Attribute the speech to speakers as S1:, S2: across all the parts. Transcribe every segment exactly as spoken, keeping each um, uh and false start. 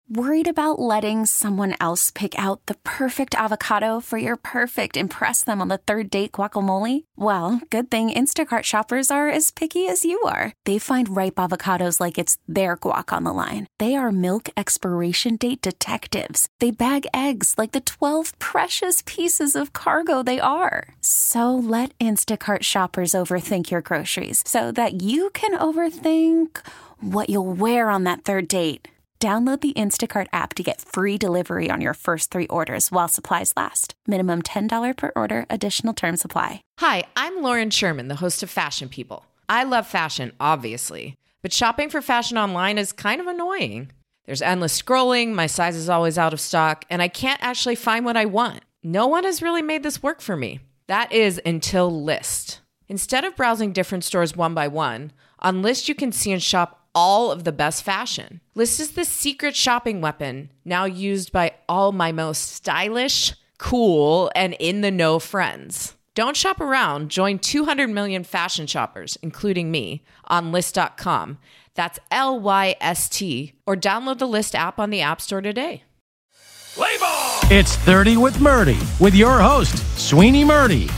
S1: Worried about letting someone else pick out the perfect avocado for your perfect impress them on the third date guacamole? Well, good thing Instacart shoppers are as picky as you are. They find ripe avocados like it's their guac on the line. They are milk expiration date detectives. They bag eggs like the twelve precious pieces of cargo they are. So let Instacart shoppers overthink your groceries so that you can overthink what you'll wear on that third date. Download the Instacart app to get free delivery on your first three orders while supplies last. Minimum ten dollars per order. Additional terms apply.
S2: Hi, I'm Lauren Sherman, the host of Fashion People. I love fashion, obviously, but shopping for fashion online is kind of annoying. There's endless scrolling, my size is always out of stock, and I can't actually find what I want. No one has really made this work for me. That is until Lyst. Instead of browsing different stores one by one, on Lyst you can see and shop all of the best fashion. Lyst is the secret shopping weapon now used by all my most stylish, cool, and in-the-know friends. Don't shop around. Join two hundred million fashion shoppers, including me, on Lyst dot com. That's L Y S T. Or download the Lyst app on the App Store today.
S3: Play ball!
S4: It's thirty with Murdy, with your host, Sweeney Murdy.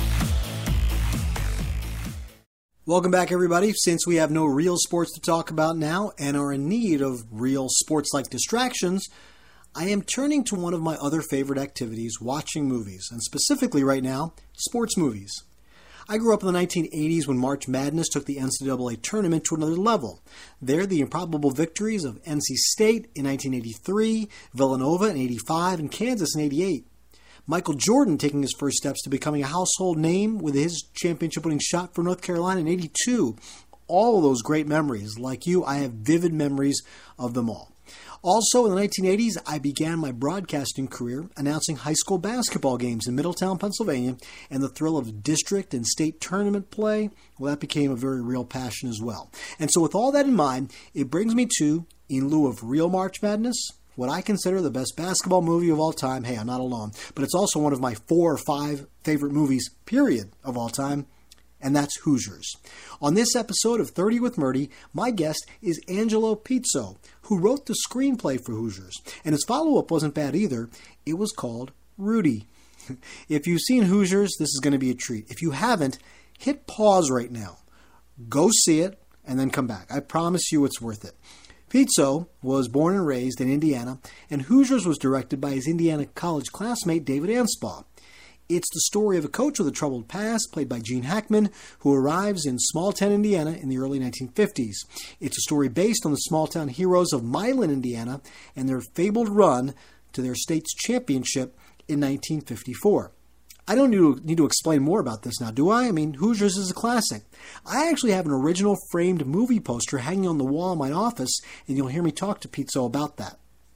S5: Welcome back, everybody. Since we have no real sports to talk about now and are in need of real sports-like distractions, I am turning to one of my other favorite activities, watching movies, and specifically right now, sports movies. I grew up in the nineteen eighties when March Madness took the N C double A tournament to another level. There, the improbable victories of N C State in nineteen eighty-three, Villanova in eighty-five, and Kansas in eighty-eight. Michael Jordan taking his first steps to becoming a household name with his championship-winning shot for North Carolina in eighty-two. All of those great memories. Like you, I have vivid memories of them all. Also, in the nineteen eighties, I began my broadcasting career announcing high school basketball games in Middletown, Pennsylvania, and the thrill of district and state tournament play, well, that became a very real passion as well. And so with all that in mind, it brings me to, in lieu of real March Madness, what I consider the best basketball movie of all time. Hey, I'm not alone, but it's also one of my four or five favorite movies, period, of all time, and that's Hoosiers. On this episode of thirty with Murdy, my guest is Angelo Pizzo, who wrote the screenplay for Hoosiers, and his follow-up wasn't bad either. It was called Rudy. If you've seen Hoosiers, this is going to be a treat. If you haven't, hit pause right now. Go see it, and then come back. I promise you it's worth it. Pizzo was born and raised in Indiana, and Hoosiers was directed by his Indiana college classmate David Anspaugh. It's the story of a coach with a troubled past, played by Gene Hackman, who arrives in small-town Indiana in the early nineteen fifties. It's a story based on the small-town heroes of Milan, Indiana, and their fabled run to their state's championship in nineteen fifty-four. I don't need to, need to explain more about this now, do I? I mean, Hoosiers is a classic. I actually have an original framed movie poster hanging on the wall in my office, and you'll hear me talk to Pizzo about that.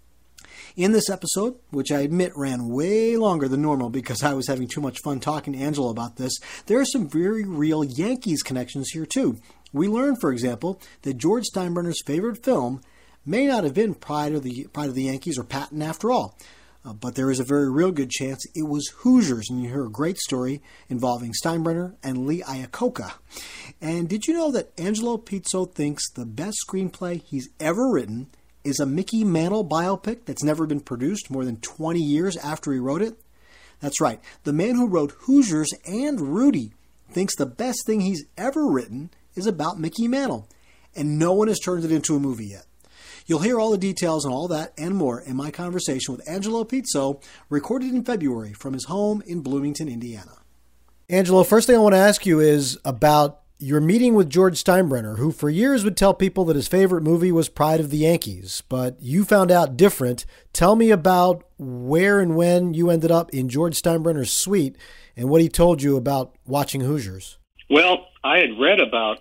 S5: In this episode, which I admit ran way longer than normal because I was having too much fun talking to Angelo about this, there are some very real Yankees connections here too. We learn, for example, that George Steinbrenner's favorite film may not have been Pride of the, Pride of the Yankees or Patton after all. Uh, but there is a very real good chance it was Hoosiers, and you hear a great story involving Steinbrenner and Lee Iacocca. And did you know that Angelo Pizzo thinks the best screenplay he's ever written is a Mickey Mantle biopic that's never been produced more than twenty years after he wrote it? That's right, the man who wrote Hoosiers and Rudy thinks the best thing he's ever written is about Mickey Mantle, and no one has turned it into a movie yet. You'll hear all the details on all that and more in my conversation with Angelo Pizzo, recorded in February from his home in Bloomington, Indiana. Angelo, first thing I want to ask you is about your meeting with George Steinbrenner, who for years would tell people that his favorite movie was Pride of the Yankees, but you found out different. Tell me about where and when you ended up in George Steinbrenner's suite and what he told you about watching Hoosiers.
S6: Well, I had read about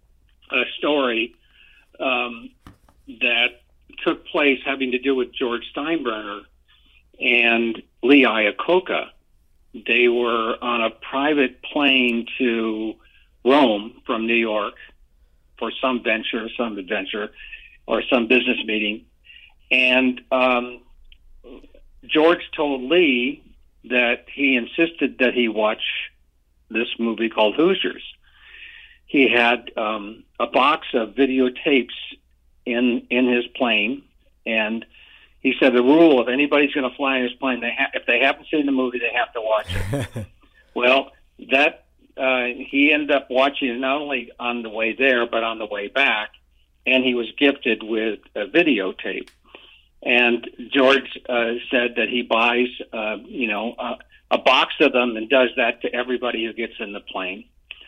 S6: a story um, that took place having to do with George Steinbrenner and Lee Iacocca. They were on a private plane to Rome from New York for some venture, some adventure, or some business meeting. And um, George told Lee that he insisted that he watch this movie called Hoosiers. He had um, a box of videotapes in in his plane, and he said the rule, if anybody's going to fly in his plane, they ha- if they haven't seen the movie, they have to watch it. Well, that uh, he ended up watching it not only on the way there, but on the way back, and he was gifted with a videotape. And George uh, said that he buys, uh, you know, uh, a box of them and does that to everybody who gets in the plane.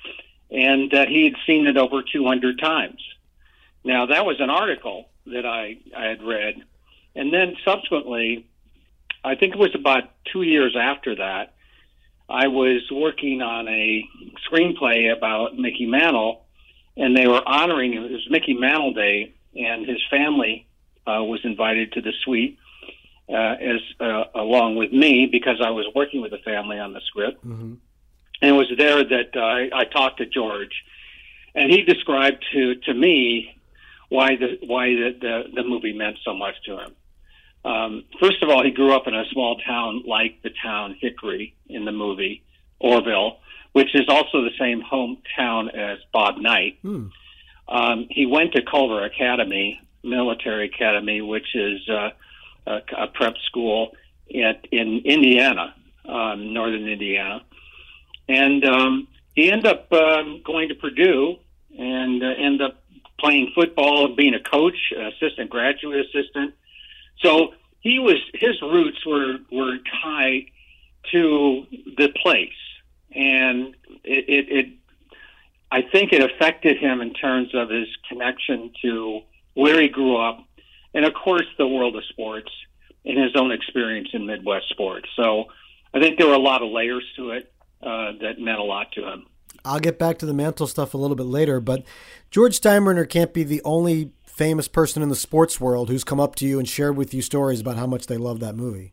S6: And that uh, he had seen it over two hundred times. Now, that was an article that I, I had read. And then subsequently, I think it was about two years after that, I was working on a screenplay about Mickey Mantle, and they were honoring him. It was Mickey Mantle Day, and his family uh, was invited to the suite uh, as uh, along with me, because I was working with the family on the script.
S5: Mm-hmm.
S6: And it was there that uh, I, I talked to George, and he described to, to me why the why the, the, the movie meant so much to him. Um, first of all, he grew up in a small town like the town Hickory in the movie, Orville, which is also the same hometown as Bob Knight. Mm. Um, he went to Culver Academy, military academy, which is uh, a, a prep school at, in Indiana, um, northern Indiana. And um, he ended up um, going to Purdue and uh, ended up playing football, being a coach, assistant, graduate assistant. So he was, his roots were, were tied to the place. And it, it, it, I think it affected him in terms of his connection to where he grew up. And of course, the world of sports and his own experience in Midwest sports. So I think there were a lot of layers to it uh, that meant a lot to him.
S5: I'll get back to the Mantle stuff a little bit later, but George Steinbrenner can't be the only famous person in the sports world who's come up to you and shared with you stories about how much they love that movie.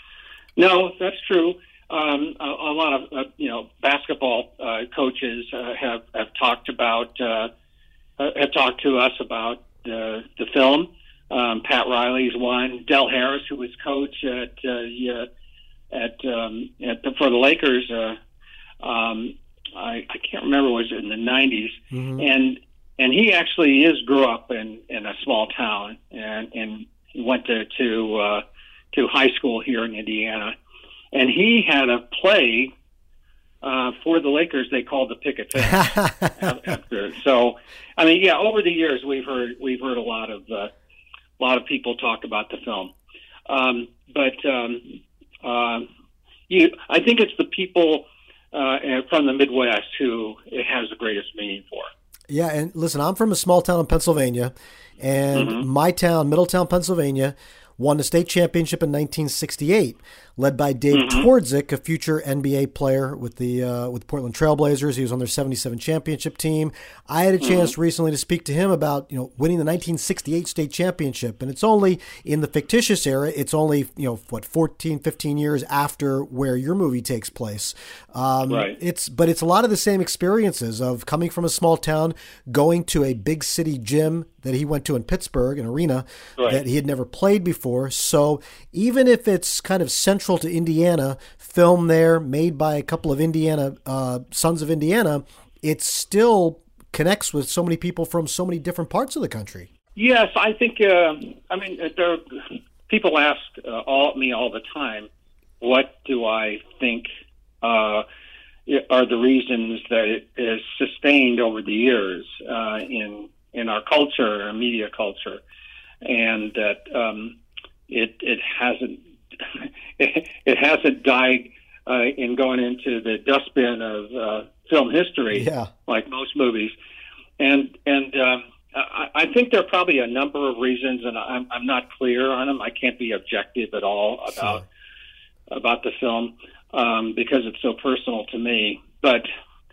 S6: No, that's true. Um, a, a lot of uh, you know basketball uh, coaches uh, have have talked about uh, have talked to us about uh, the film. Um, Pat Riley's one. Del Harris, who was coach at uh, yeah, at um, at the, for the Lakers. Uh, um, I, I can't remember. Was it in the nineties? Mm-hmm. And and he actually is grew up in, in a small town, and and he went to to uh, to high school here in Indiana. And he had a play uh, for the Lakers they called the Picket Fence. after. So, I mean, yeah, over the years we've heard we've heard a lot of uh, a lot of people talk about the film, um, but um, uh, you, I think it's the people uh, from the Midwest who it has the greatest meaning for.
S5: Yeah, and listen, I'm from a small town in Pennsylvania, and mm-hmm. my town, Middletown, Pennsylvania, won the state championship in nineteen sixty-eight, led by Dave mm-hmm. Twardzik, a future N B A player with the uh, with Portland Trailblazers. He was on their seventy-seven championship team. I had a chance mm-hmm. recently to speak to him about you know winning the nineteen sixty-eight state championship, and it's only in the fictitious era. It's only you know what fourteen, fifteen years after where your movie takes place. Um,
S6: right.
S5: It's but it's a lot of the same experiences of coming from a small town, going to a big city gym that he went to in Pittsburgh, an arena right. that he had never played before. So even if it's kind of central to Indiana, filmed there, made by a couple of Indiana uh, sons of Indiana, it still connects with so many people from so many different parts of the country.
S6: Yes, I think, uh, I mean, there, people ask uh, all, me all the time, what do I think uh, are the reasons that it is sustained over the years uh, in in our culture, our media culture, and that um, it it hasn't it, it hasn't died uh, in going into the dustbin of uh, film history,
S5: yeah.
S6: like most movies, and and um, I, I think there are probably a number of reasons, and I'm I'm not clear on them. I can't be objective at all about
S5: sure.
S6: about the film um, because it's so personal to me. But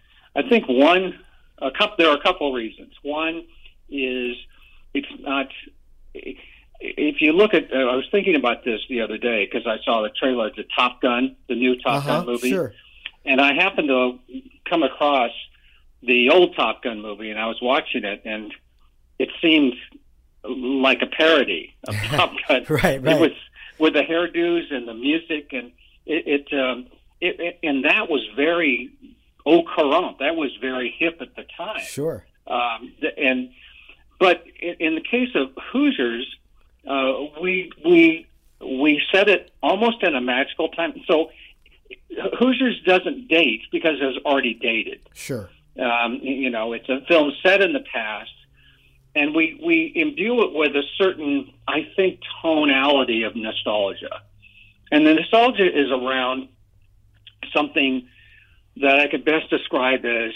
S6: I think one, a couple, there are a couple of reasons. One is it's not. If you look at, uh, I was thinking about this the other day because I saw the trailer to Top Gun, the new Top
S5: uh-huh,
S6: Gun movie,
S5: sure.
S6: and I happened to come across the old Top Gun movie, and I was watching it, and it seemed like a parody of Top Gun.
S5: right, right.
S6: It was with the hairdos and the music, and it, it, um, it, it and that was very au courant. That was very hip at the time.
S5: Sure.
S6: Um, and but in, in the case of Hoosiers, uh, we we we set it almost in a magical time. So Hoosiers doesn't date because it was already dated.
S5: Sure.
S6: Um, you know, it's a film set in the past, and we, we imbue it with a certain, I think, tonality of nostalgia. And the nostalgia is around something that I could best describe as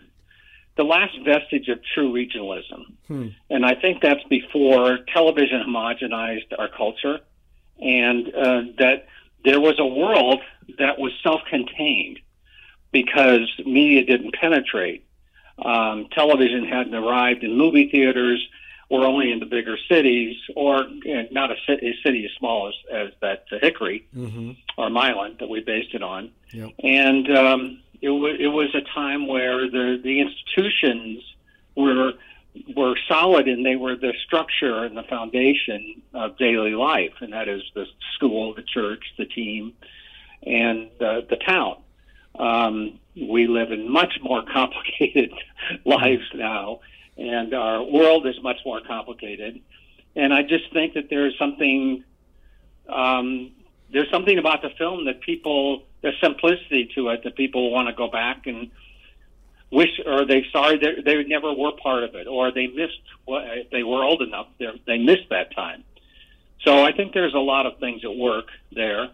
S6: the last vestige of true regionalism. Hmm. And I think that's before television homogenized our culture, and uh, that there was a world that was self-contained because media didn't penetrate. Um, television hadn't arrived in movie theaters, or only in the bigger cities, or you know, not a, city, a city as small as, as that uh, Hickory mm-hmm. or Milan that we based it on. Yep. And um, it, w- it was a time where the, the institutions were were solid, and they were the structure and the foundation of daily life, and that is the school, the church, the team, and uh, the town. Um, we live in much more complicated lives now, and our world is much more complicated. And I just think that there's something, um, there's something about the film that people, there's simplicity to it that people want to go back and wish, or they sorry they, they never were part of it, or they missed, if they were old enough, they missed that time. So I think there's a lot of things at work there.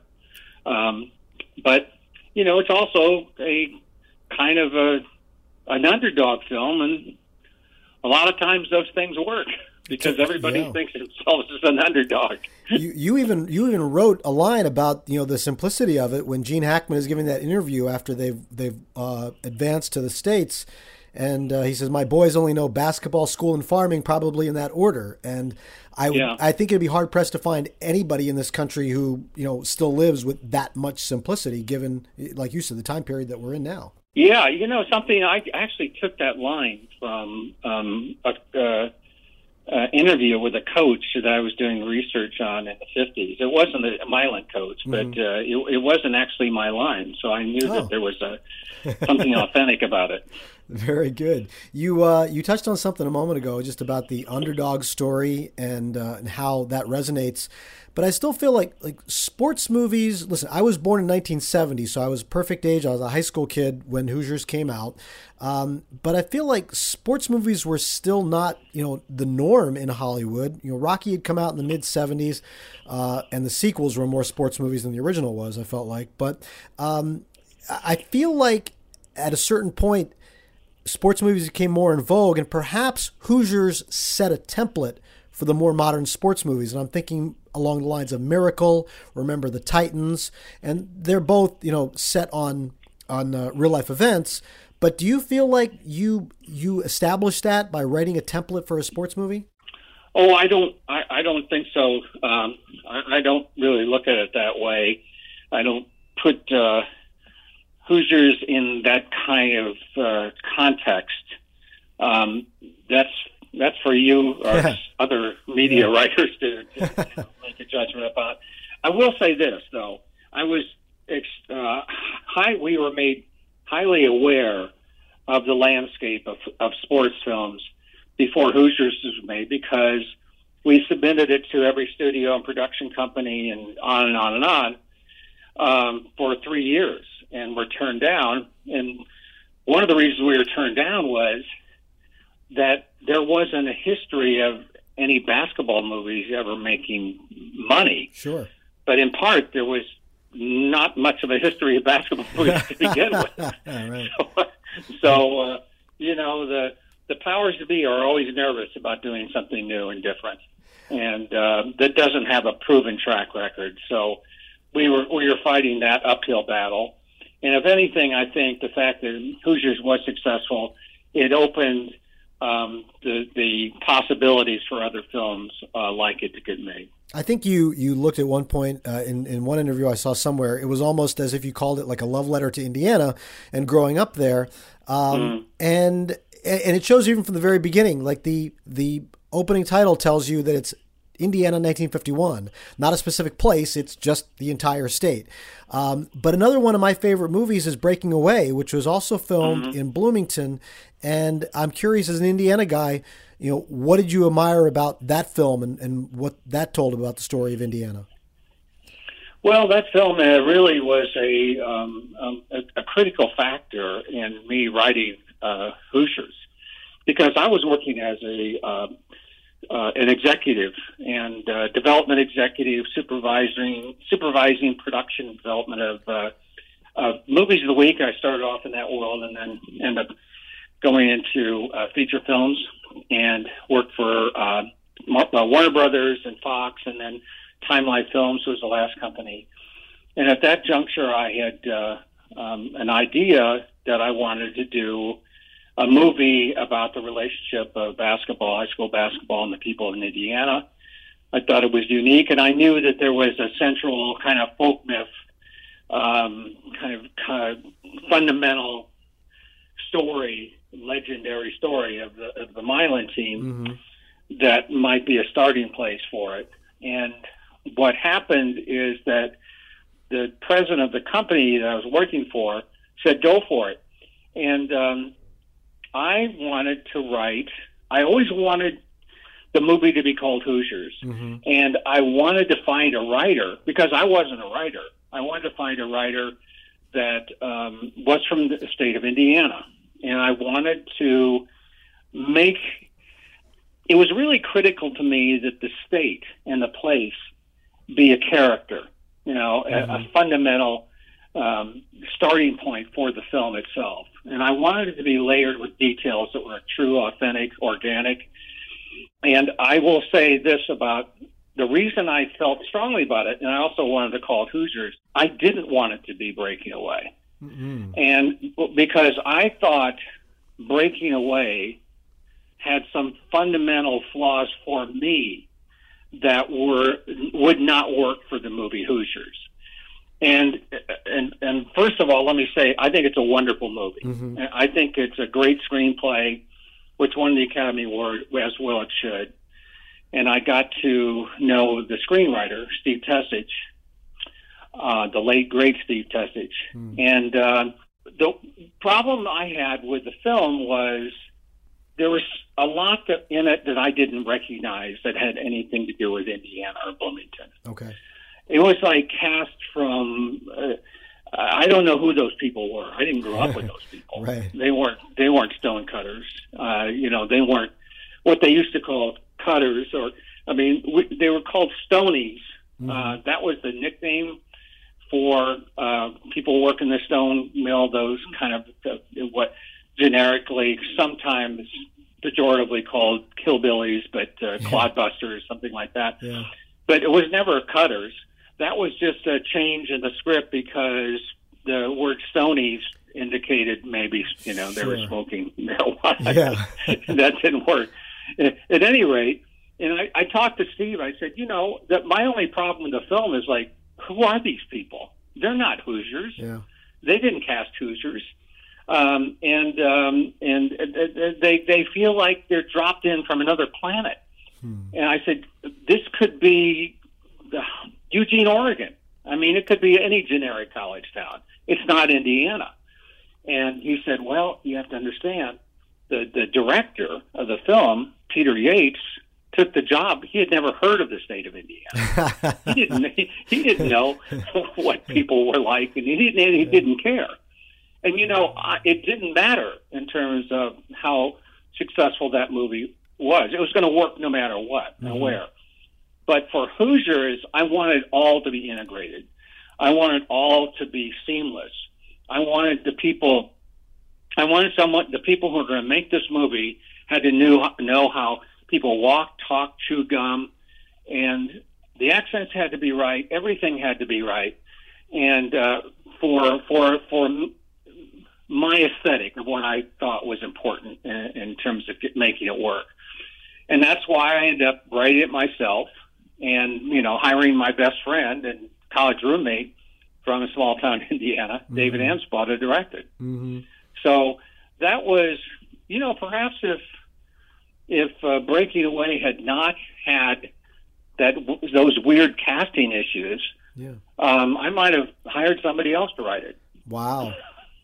S6: Um, but, you know, it's also a kind of a an underdog film, and a lot of times those things work because everybody yeah. thinks of themselves as an underdog.
S5: you, you even you even wrote a line about you know the simplicity of it when Gene Hackman is giving that interview after they've they've uh, advanced to the States, and uh, he says, "My boys only know basketball, school, and farming, probably in that order." And I would, yeah. I think it'd be hard pressed to find anybody in this country who you know still lives with that much simplicity, given, like you said, the time period that we're in now.
S6: Yeah, you know something. I actually took that line from um, a. Uh, Uh, interview with a coach that I was doing research on in the fifties. It wasn't a Milan coach, but mm-hmm. uh, it, it wasn't actually my line, so I knew oh. that there was a something authentic about it.
S5: Very good. You uh, you touched on something a moment ago, just about the underdog story and uh, and how that resonates. But I still feel like like sports movies. Listen, I was born in nineteen seventy, so I was perfect age. I was a high school kid when Hoosiers came out. Um, but I feel like sports movies were still not, you know, the norm in Hollywood. You know, Rocky had come out in the mid seventies, uh, and the sequels were more sports movies than the original was, I felt like. But um, I feel like at a certain point, sports movies became more in vogue, and perhaps Hoosiers set a template for the more modern sports movies. And I'm thinking along the lines of Miracle, Remember the Titans, and they're both, you know, set on on uh, real life events. But do you feel like you you established that by writing a template for a sports movie?
S6: Oh, I don't. I, I don't think so. Um, I, I don't really look at it that way. I don't put uh, Hoosiers in that kind of uh, context. Um, that's that's for you or yeah. other media yeah. writers to, to you know, make a judgment about. I will say this though. I was uh, high. We were made highly aware of the landscape of, of sports films before Hoosiers was made, because we submitted it to every studio and production company and on and on and on um, for three years and were turned down. And one of the reasons we were turned down was that there wasn't a history of any basketball movies ever making money.
S5: Sure.
S6: But in part, there was not much of a history of basketball movies to begin with.
S5: Right.
S6: So, so uh, you know, the the powers to be are always nervous about doing something new and different, and uh, that doesn't have a proven track record. So we were we were fighting that uphill battle. And if anything, I think the fact that Hoosiers was successful, it opened um, the the possibilities for other films uh, like it to get made.
S5: I think you, you looked at one point uh, in, in one interview I saw somewhere, it was almost as if you called it like a love letter to Indiana and growing up there. Um, mm. And and it shows even from the very beginning, like the the opening title tells you that it's Indiana nineteen fifty-one, not a specific place, it's just the entire state. Um, but another one of my favorite movies is Breaking Away, which was also filmed mm-hmm. in Bloomington. And I'm curious, as an Indiana guy, you know, what did you admire about that film and, and what that told about the story of Indiana?
S6: Well, that film uh, really was a, um, um, a a critical factor in me writing uh, Hoosiers, because I was working as a uh, uh, an executive and uh, development executive, supervising supervising production development of uh, uh, movies of the week. I started off in that world, and then ended up going into uh, feature films and worked for uh, Mar- uh, Warner Brothers and Fox, and then Time Life Films was the last company. And at that juncture, I had uh, um, an idea that I wanted to do a movie about the relationship of basketball, high school basketball, and the people in Indiana. I thought it was unique, and I knew that there was a central kind of folk myth, um, kind of, kind of fundamental story, legendary story of the, of the Milan team mm-hmm. that might be a starting place for it. And what happened is that the president of the company that I was working for said, go for it. And um, I wanted to write, I always wanted the movie to be called Hoosiers. Mm-hmm. And I wanted to find a writer, because I wasn't a writer. I wanted to find a writer that um, was from the state of Indiana. And I wanted to make, it was really critical to me that the state and the place be a character, you know, mm-hmm. a, a fundamental um, starting point for the film itself. And I wanted it to be layered with details that were true, authentic, organic. And I will say this about the reason I felt strongly about it, and I also wanted to call it Hoosiers, I didn't want it to be Breaking Away. Mm-hmm. And because I thought Breaking Away had some fundamental flaws for me that were would not work for the movie Hoosiers. And and and first of all, let me say, I think it's a wonderful movie. Mm-hmm. I think it's a great screenplay, which won the Academy Award, as well it should. And I got to know the screenwriter, Steve Tessich, uh, the late, great Steve Tessich. Mm. And uh, the problem I had with the film was there was a lot that, in it that I didn't recognize that had anything to do with Indiana or Bloomington.
S5: Okay.
S6: It was like cast from, uh, I don't know who those people were. I didn't grow up with those people.
S5: Right.
S6: They weren't, they weren't stonecutters. Uh, you know, they weren't what they used to call cutters, or, I mean, we, they were called stonies. Mm-hmm. Uh, that was the nickname for uh, people working the stone mill, those kind of uh, what generically sometimes pejoratively called killbillies, but uh, clodbusters, something like that.
S5: Yeah.
S6: But it was never cutters. That was just a change in the script because the word stonies indicated maybe, you know, they
S5: sure.
S6: were smoking marijuana.
S5: Yeah.
S6: That didn't work. At any rate, and I, I talked to Steve, I said, you know, that my only problem with the film is, like, who are these people? They're not Hoosiers.
S5: Yeah.
S6: They didn't cast Hoosiers. Um, and um, and they they feel like they're dropped in from another planet. Hmm. And I said, this could be Eugene, Oregon. I mean, it could be any generic college town. It's not Indiana. And he said, well, you have to understand, the, the director of the film, Peter Yates, took the job. He had never heard of the state of Indiana. he didn't he, he didn't know what people were like, and he didn't he didn't care. And, you know, I, it didn't matter in terms of how successful that movie was. It was going to work no matter what and mm-hmm. where. But for Hoosiers, I wanted all to be integrated. I wanted all to be seamless. I wanted the people, I wanted someone, the people who were going to make this movie had to knew, know how people walk, talk, chew gum, and the accents had to be right. Everything had to be right. And uh, for for for my aesthetic of what I thought was important in, in terms of get, making it work. And that's why I ended up writing it myself and, you know, hiring my best friend and college roommate from a small town in Indiana, mm-hmm. David Anspaugh, to direct it. Mm-hmm. So that was, you know, perhaps if if uh, Breaking Away had not had that those weird casting issues,
S5: yeah.
S6: um, I might have hired somebody else to write it.
S5: Wow.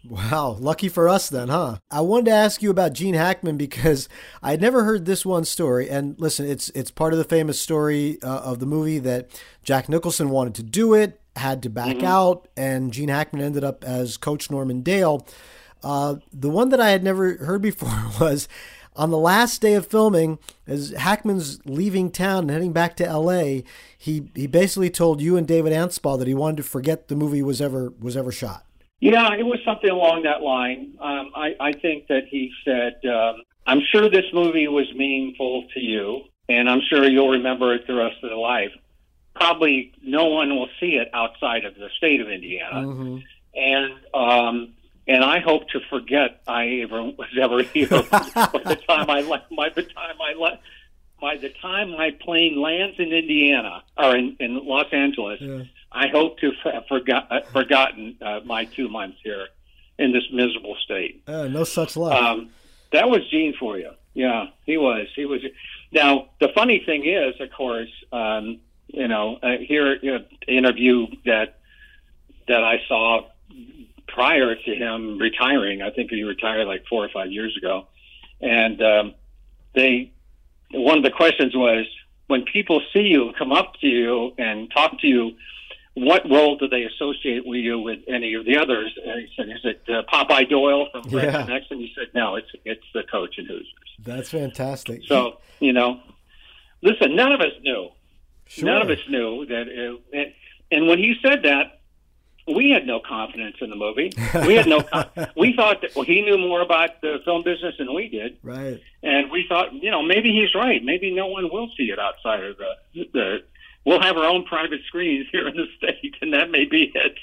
S5: Wow, lucky for us then, huh? I wanted to ask you about Gene Hackman because I had never heard this one story. And listen, it's it's part of the famous story uh, of the movie that Jack Nicholson wanted to do it, had to back mm-hmm. out, and Gene Hackman ended up as Coach Norman Dale. Uh, the one that I had never heard before was on the last day of filming, as Hackman's leaving town and heading back to L A, he he basically told you and David Anspaugh that he wanted to forget the movie was ever was ever shot.
S6: Yeah, it was something along that line. Um, I, I think that he said, um, I'm sure this movie was meaningful to you, and I'm sure you'll remember it the rest of your life. Probably no one will see it outside of the state of Indiana. Mm-hmm. And um, and I hope to forget I ever was ever here by the time I left. By the time I left, by the time my plane lands in Indiana or in, in Los Angeles, yeah. I hope to have forgot, uh, forgotten uh, my two months here in this miserable state.
S5: Uh, no such luck. Um,
S6: that was Gene for you. Yeah, he was. He was. Now, the funny thing is, of course, um, you know, uh, here, you know, interview that that I saw prior to him retiring. I think he retired like four or five years ago, and um, they. One of the questions was, when people see you, come up to you and talk to you, what role do they associate with you with any of the others? And he said, is it uh, Popeye Doyle from Fred
S5: yeah.
S6: and Next? And he said, no, it's it's the coach in Hoosiers.
S5: That's fantastic.
S6: So, you know, listen, none of us knew.
S5: Sure.
S6: None of us knew that. It, and when he said that, we had no confidence in the movie. We had no. Con- we thought that well, he knew more about the film business than we did.
S5: Right.
S6: And we thought, you know, maybe he's right. Maybe no one will see it outside of the. the we'll have our own private screens here in the state, and that may be it.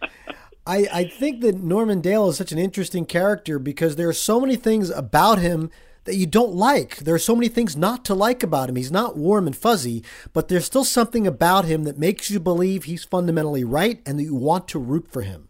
S5: I I think that Norman Dale is such an interesting character because there are so many things about him that you don't like. There are so many things not to like about him. He's not warm and fuzzy, but there's still something about him that makes you believe he's fundamentally right and that you want to root for him.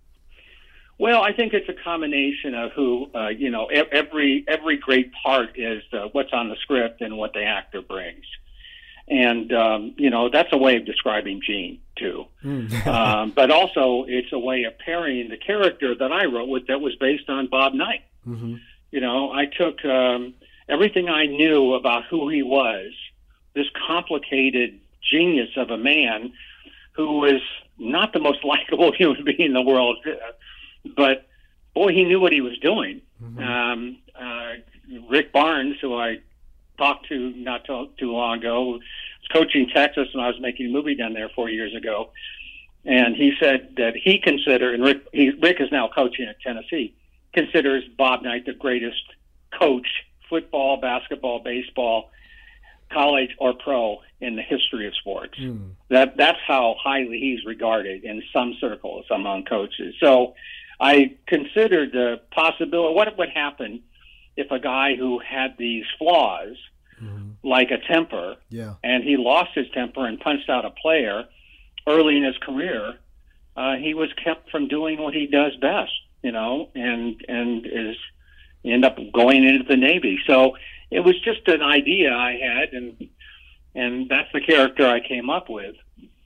S6: Well, I think it's a combination of who, uh, you know, every every great part is uh, what's on the script and what the actor brings. And, um, you know, that's a way of describing Gene, too. Mm. um, but also it's a way of pairing the character that I wrote with that was based on Bob Knight. Mm-hmm. You know, I took um, everything I knew about who he was, this complicated genius of a man who was not the most likable human being in the world, but, boy, he knew what he was doing. Mm-hmm. Um, uh, Rick Barnes, who I talked to not too, too long ago, was coaching Texas when I was making a movie down there four years ago, and he said that he considered, and Rick, he, Rick is now coaching at Tennessee, considers Bob Knight the greatest coach, football, basketball, baseball, college or pro, in the history of sports. Mm. That that's how highly he's regarded in some circles among coaches. So I considered the possibility, what would happen if a guy who had these flaws, mm. like a temper,
S5: yeah.
S6: and he lost his temper and punched out a player early in his career, uh, he was kept from doing what he does best. You know, and and is end up going into the Navy. So it was just an idea I had, and and that's the character I came up with.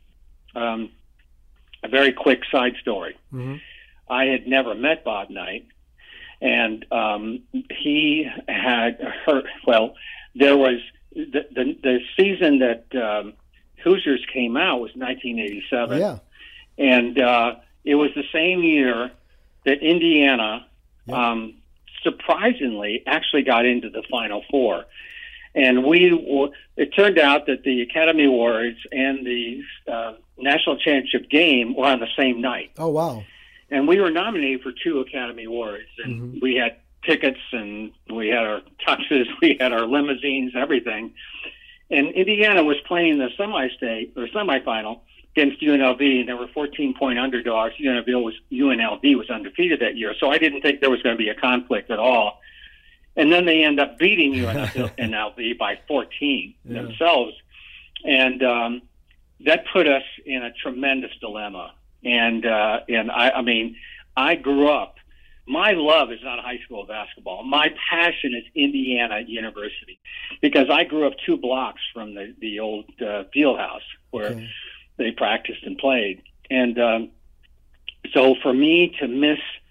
S6: Um, a very quick side story. Mm-hmm. I had never met Bob Knight, and um, he had heard. Well, there was the the, the season that um, Hoosiers came out was nineteen eighty-seven,
S5: yeah,
S6: and uh, it was the same year that Indiana, yep. um, surprisingly, actually got into the Final Four. And we, it turned out that the Academy Awards and the uh, National Championship game were on the same night.
S5: Oh, wow.
S6: And we were nominated for two Academy Awards. And mm-hmm. we had tickets, and we had our tuxes, we had our limousines, everything. And Indiana was playing the semi-state, or semifinal, against U N L V, and there were fourteen-point underdogs. U N L V was U N L V was undefeated that year, so I didn't think there was going to be a conflict at all. And then they end up beating U N L V by fourteen yeah. themselves, and um, that put us in a tremendous dilemma. And uh, and I, I mean, I grew up. My love is not high school basketball. My passion is Indiana University, because I grew up two blocks from the the old uh, field house where. Okay. They practiced and played. And um, so for me to miss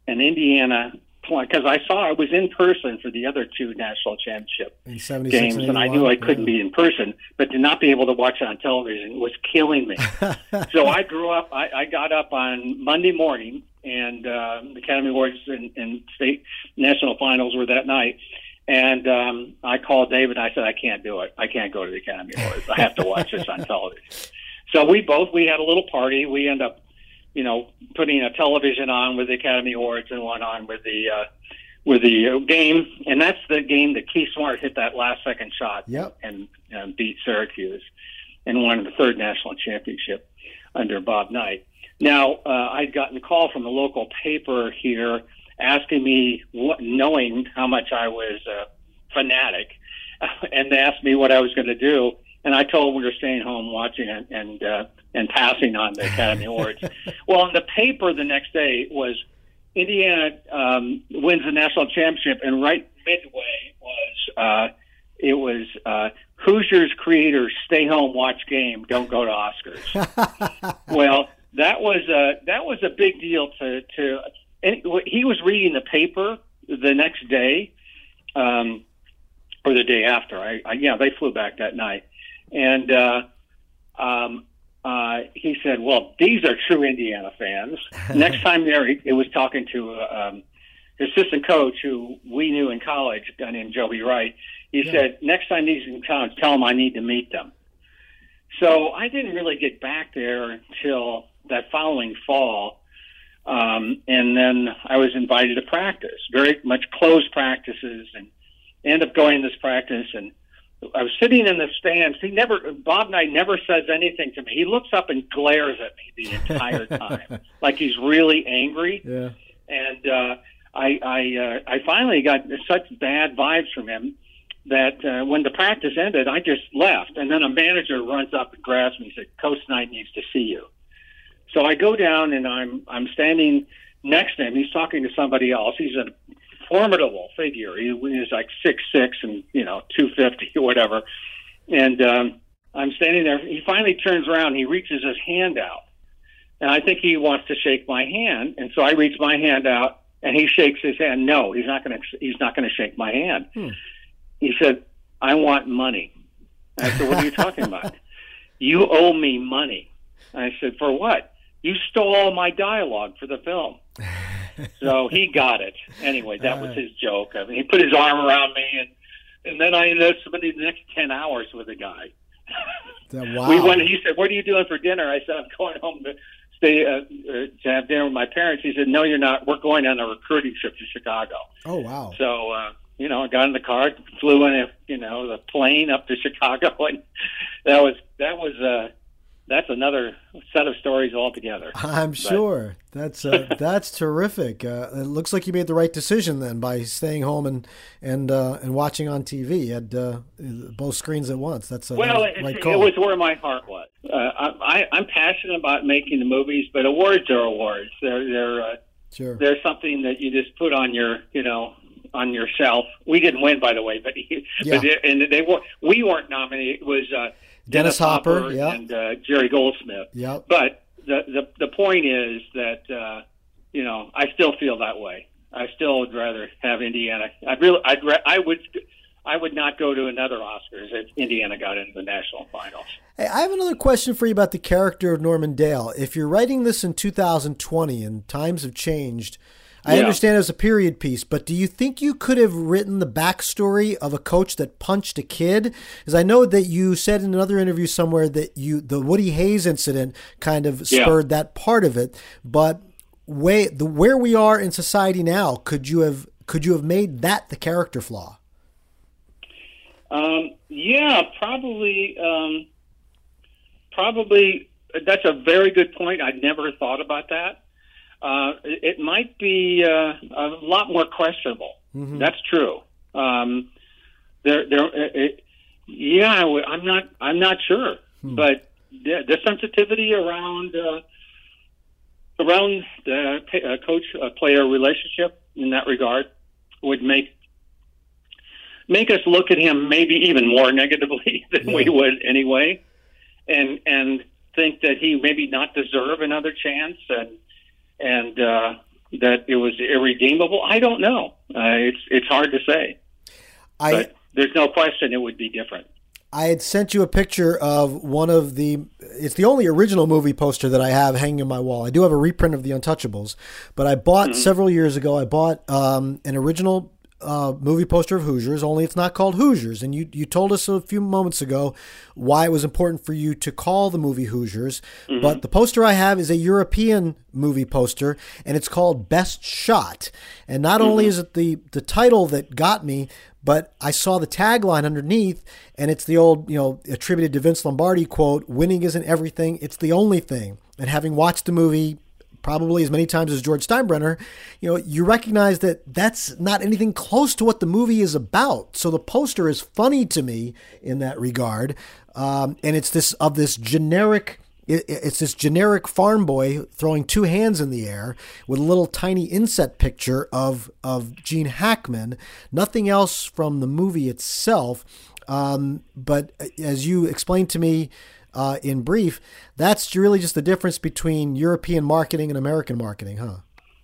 S6: an Indiana because I saw I was in person for the other two national championship games, and, and I knew I couldn't yeah. be in person, but to not be able to watch it on television was killing me. So I grew up. I, I got up on Monday morning, and uh, the Academy Awards and, and state national finals were that night. And um, I called David. I said, I can't do it. I can't go to the Academy Awards. I have to watch this on television. So we both we had a little party. We ended up, you know, putting a television on with the Academy Awards and one on with the uh, with the game, and that's the game that Keith Smart hit that last second shot
S5: yep.
S6: and uh, beat Syracuse and won the third national championship under Bob Knight. Now uh, I'd gotten a call from a local paper here asking me, what, knowing how much I was a fanatic, and they asked me what I was going to do. And I told them we were staying home watching it and uh, and passing on the Academy Awards. Well, in the paper the next day was Indiana um, wins the national championship, and right midway was uh, it was uh, Hoosiers creators stay home, watch game, don't go to Oscars. Well, that was a that was a big deal to to. And he was reading the paper the next day, um, or the day after. I, I yeah, they flew back that night. And uh, um, uh, he said, well, these are true Indiana fans. Next time there, he, he was talking to um, his assistant coach, who we knew in college, a guy named Joey Wright. He yeah. said, next time these in town, tell them I need to meet them. So I didn't really get back there until that following fall. Um, and then I was invited to practice, very much closed practices, and ended up going to this practice, and I was sitting in the stands. He never, Bob Knight never says anything to me. He looks up and glares at me the entire time, like he's really angry.
S5: Yeah.
S6: And uh, I, I, uh, I finally got such bad vibes from him that uh, when the practice ended, I just left. And then a manager runs up and grabs me and said, Coach Knight needs to see you. So I go down, and I'm I'm standing next to him. He's talking to somebody else. He's a formidable figure. He was like six six and, you know, two fifty or whatever. And um, I'm standing there. He finally turns around. He reaches his hand out. And I think he wants to shake my hand. And so I reach my hand out, and he shakes his hand. No, he's not going to he's not going to shake my hand. Hmm. He said, I want money. I said, what are you talking about? You owe me money. I said, for what? You stole all my dialogue for the film. So he got it. Anyway, that was his joke. I mean, he put his arm around me, and, and then I ended up spending the next ten hours with the guy.
S5: Wow.
S6: We went. He said, what are you doing for dinner? I said, I'm going home to stay uh, uh, to have dinner with my parents. He said, no, you're not. We're going on a recruiting trip to Chicago.
S5: Oh, wow.
S6: So, uh, you know, I got in the car, flew in, a, you know, the plane up to Chicago, and that was, that was, uh, that's another set of stories altogether.
S5: I'm but. sure that's uh, that's terrific. Uh, it looks like you made the right decision then by staying home and and uh, and watching on T V. You had uh, both screens at once. That's a
S6: well,
S5: right
S6: it,
S5: call.
S6: It was where my heart was. Uh, I, I'm passionate about making the movies, but awards are awards. They're they're uh,
S5: sure.
S6: they're something that you just put on your you know on your shelf. We didn't win, by the way, but,
S5: yeah.
S6: but they, and they were we weren't nominated. It was. Uh,
S5: Dennis, Dennis Hopper,
S6: Hopper
S5: yeah,
S6: and uh, Jerry Goldsmith.
S5: Yep.
S6: But the, the the point is that uh, you know I still feel that way. I still would rather have Indiana. I'd really, I'd, I would, I would not go to another Oscars if Indiana got into the national finals.
S5: Hey, I have another question for you about the character of Norman Dale. If you're writing this in two thousand twenty and times have changed, I yeah. understand it was a period piece, but do you think you could have written the backstory of a coach that punched a kid? Because I know that you said in another interview somewhere that you the Woody Hayes incident kind of spurred yeah. that part of it. But way the where we are in society now, could you have could you have made that the character flaw?
S6: Um, yeah, probably. Um, probably that's a very good point. I'd never thought about that. Uh, it might be uh, a lot more questionable. Mm-hmm. That's true. Um, there, there. It, yeah, I'm not. I'm not sure. Hmm. But the, the sensitivity around uh, around the uh, coach-player relationship in that regard would make make us look at him maybe even more negatively than yeah. we would anyway, and and think that he maybe not deserve another chance and. And uh, that it was irredeemable? I don't know. Uh, it's it's hard to say.
S5: I,
S6: but there's no question it would be different.
S5: I had sent you a picture of one of the, it's the only original movie poster that I have hanging on my wall. I do have a reprint of The Untouchables, but I bought mm-hmm. several years ago, I bought um, an original uh, movie poster of Hoosiers, only it's not called Hoosiers. And you, you told us a few moments ago why it was important for you to call the movie Hoosiers. Mm-hmm. But the poster I have is a European movie poster, and it's called Best Shot. And not mm-hmm. only is it the, the title that got me, but I saw the tagline underneath, and it's the old, you know, attributed to Vince Lombardi quote, "Winning isn't everything, it's the only thing." And having watched the movie probably as many times as George Steinbrenner, you know, you recognize that that's not anything close to what the movie is about. So the poster is funny to me in that regard. Um, and it's this of this generic It's this generic farm boy throwing two hands in the air with a little tiny inset picture of of Gene Hackman. Nothing else from the movie itself. Um, but as you explained to me uh, in brief, that's really just the difference between European marketing and American marketing, huh?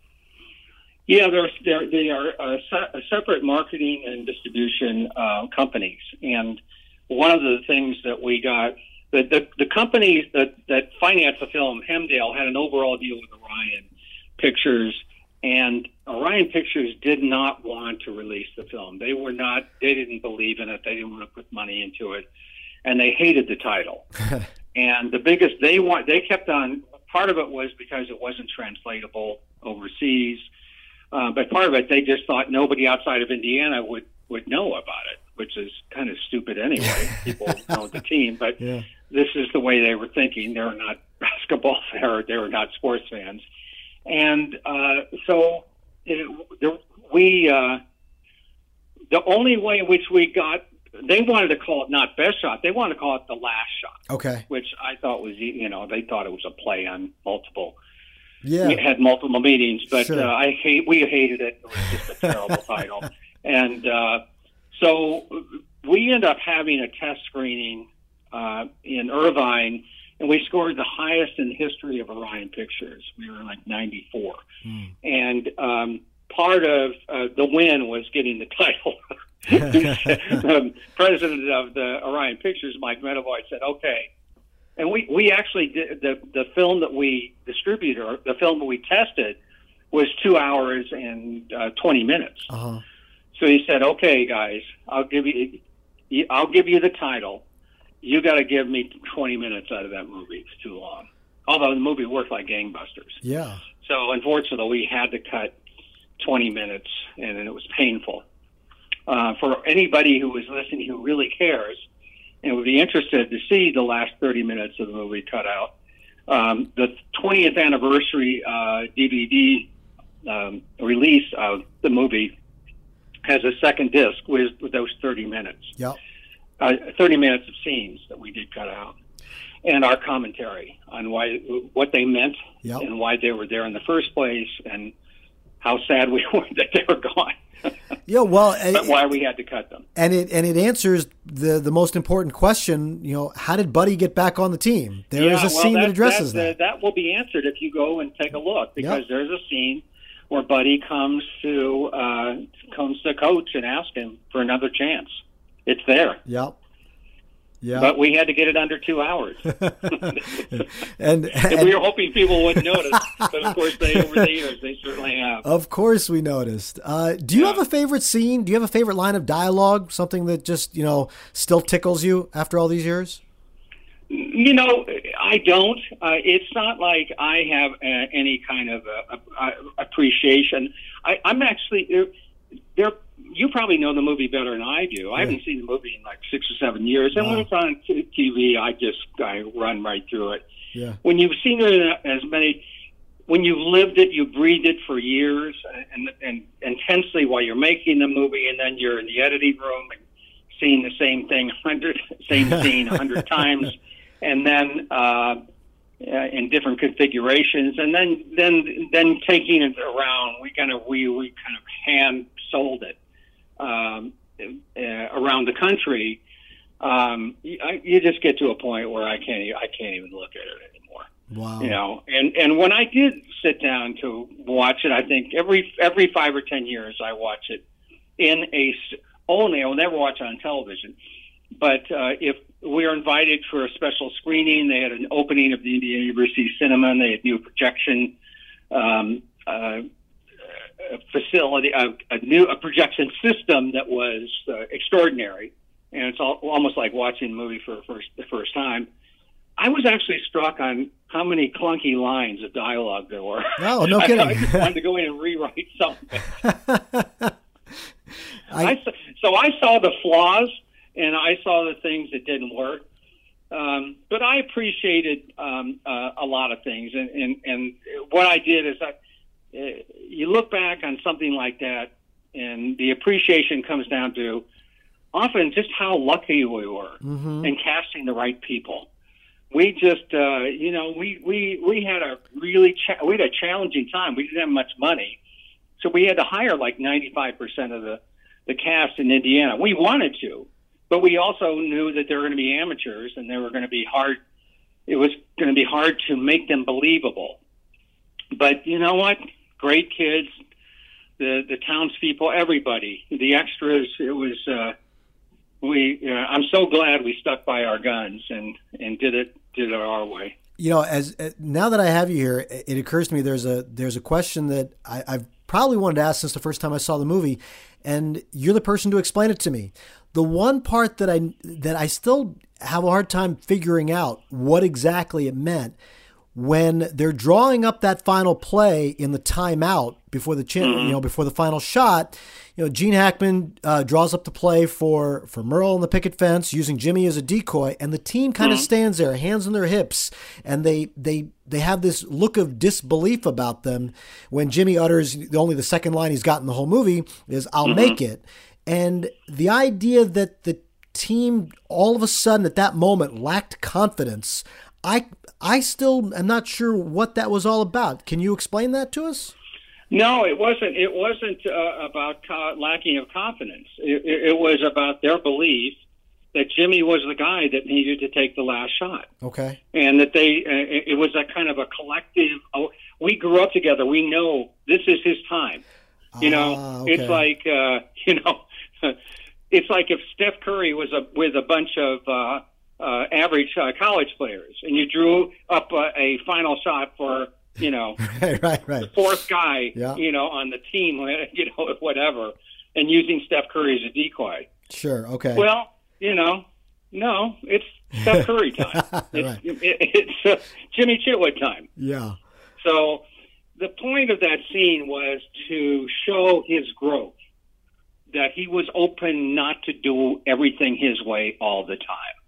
S6: Yeah, they're, they're, they are uh, se- separate marketing and distribution uh, companies. And one of the things that we got... The, the the companies that, that financed the film, Hemdale, had an overall deal with Orion Pictures, and Orion Pictures did not want to release the film. They were not, they didn't believe in it. They didn't want to put money into it, and they hated the title. And the biggest, they want, they kept on, part of it was because it wasn't translatable overseas, uh, but part of it, they just thought nobody outside of Indiana would, would know about it, which is kind of stupid anyway. People know the team, but yeah. This is the way they were thinking. They were not basketball fans. They were not sports fans. And uh, so it, the, we, uh, the only way in which we got, they wanted to call it not Best Shot. They wanted to call it The Last Shot. Okay. Which I thought was, you know, they thought it was a play on multiple. Yeah. We had multiple meanings, but sure. uh, I hate, we hated it. It was just a terrible title. And uh, so we ended up having a test screening Uh, in Irvine, and we scored the highest in the history of Orion Pictures. We were like ninety-four. Mm. And um, part of uh, the win was getting the title. The president of the Orion Pictures, Mike Medavoy, said, okay. And we, we actually did, the, the film that we distributed, or the film that we tested, was two hours and uh, twenty minutes. Uh-huh. So he said, okay, guys, I'll give you, I'll give you the title. You got to give me twenty minutes out of that movie. It's too long. Although the movie worked like gangbusters. Yeah. So unfortunately, we had to cut twenty minutes, and it was painful. Uh, for anybody who was listening who really cares and would be interested to see the last thirty minutes of the movie cut out, um, the twentieth anniversary uh, D V D um, release of the movie has a second disc with, with those thirty minutes. Yep. Uh, thirty minutes of scenes that we did cut out, and our commentary on why, what they meant, yep. and why they were there in the first place, and how sad we were that they were gone. Yeah, well, but why we had to cut them,
S5: and it and it answers the the most important question. You know, how did Buddy get back on the team? There yeah, is a well, scene that, that addresses that.
S6: that. That will be answered if you go and take a look, because yep. there's a scene where Buddy comes to uh, comes to Coach and asks him for another chance. It's there. Yep. Yeah. But we had to get it under two hours. and, and, and we were hoping people wouldn't notice, but of course, they over the years they certainly have.
S5: Of course, we noticed. Uh, do you yeah. have a favorite scene? Do you have a favorite line of dialogue? Something that just you know still tickles you after all these years?
S6: You know, I don't. Uh, it's not like I have uh, any kind of uh, uh, appreciation. I, I'm actually there. there You probably know the movie better than I do. I yeah. haven't seen the movie in like six or seven years, and wow. when it's on T V, I just I run right through it. Yeah. When you've seen it as many, when you've lived it, you breathed it for years and, and intensely while you're making the movie, and then you're in the editing room and seeing the same thing, hundred same scene a hundred times, and then uh, in different configurations, and then then then taking it around. We kind of we we kind of hand sold it. Um, uh, around the country, um, you, I, you just get to a point where I can't, I can't even look at it anymore. Wow. You know, and, and when I did sit down to watch it. I think every every five or ten years I watch it in a only. I'll never watch it on television. But uh, if we are invited for a special screening, they had an opening of the Indiana University Cinema, and they had new projection um, uh, facility, a, a new a projection system that was uh, extraordinary, and it's all, almost like watching a movie for the first, the first time. I was actually struck on how many clunky lines of dialogue there were.
S5: No, no kidding.
S6: I, I just wanted to go in and rewrite something. I, I, so I saw the flaws, and I saw the things that didn't work. Um, but I appreciated um, uh, a lot of things, and, and, and what I did is I, uh, you look back on something like that, and the appreciation comes down to often just how lucky we were mm-hmm. in casting the right people. We just, uh, you know, we, we, we had a really cha- we had a challenging time. We didn't have much money, so we had to hire like ninety-five percent of the, the cast in Indiana. We wanted to, but we also knew that they were going to be amateurs, and they were going to be hard. It was going to be hard to make them believable. But you know what? Great kids, the the townspeople, everybody, the extras. It was. Uh, We, uh, I'm so glad we stuck by our guns and, and did it did it our way.
S5: You know, as uh, now that I have you here, it occurs to me there's a there's a question that I, I've probably wanted to ask since the first time I saw the movie, and you're the person to explain it to me. The one part that I that I still have a hard time figuring out what exactly it meant when they're drawing up that final play in the timeout before the chin, mm-hmm. you know, before the final shot. You know, Gene Hackman uh, draws up the play for, for Merle on the picket fence using Jimmy as a decoy, and the team kind of mm-hmm. stands there, hands on their hips, and they they they have this look of disbelief about them when Jimmy utters only the second line he's got in the whole movie is "I'll mm-hmm. make it," and the idea that the team all of a sudden at that moment lacked confidence. I I still am not sure what that was all about. Can you explain that to us?
S6: No, it wasn't. It wasn't uh, about co- lacking of confidence. It, it, it was about their belief that Jimmy was the guy that needed to take the last shot.
S5: Okay.
S6: And that they, uh, it was a kind of a collective. Oh, we grew up together. We know this is his time. You know,
S5: ah, okay.
S6: It's like uh, you know, it's like if Steph Curry was a, with a bunch of uh, uh, average uh, college players, and you drew up a, a final shot for. You know,
S5: right, right, right.
S6: the fourth guy,
S5: yeah.
S6: you know, on the team, you know, whatever, and using Steph Curry as a decoy.
S5: Sure, okay.
S6: Well, you know, no, it's Steph Curry time. It's,
S5: right.
S6: it, it's uh, Jimmy Chitwood time.
S5: Yeah.
S6: So the point of that scene was to show his growth, that he was open not to do everything his way all the time.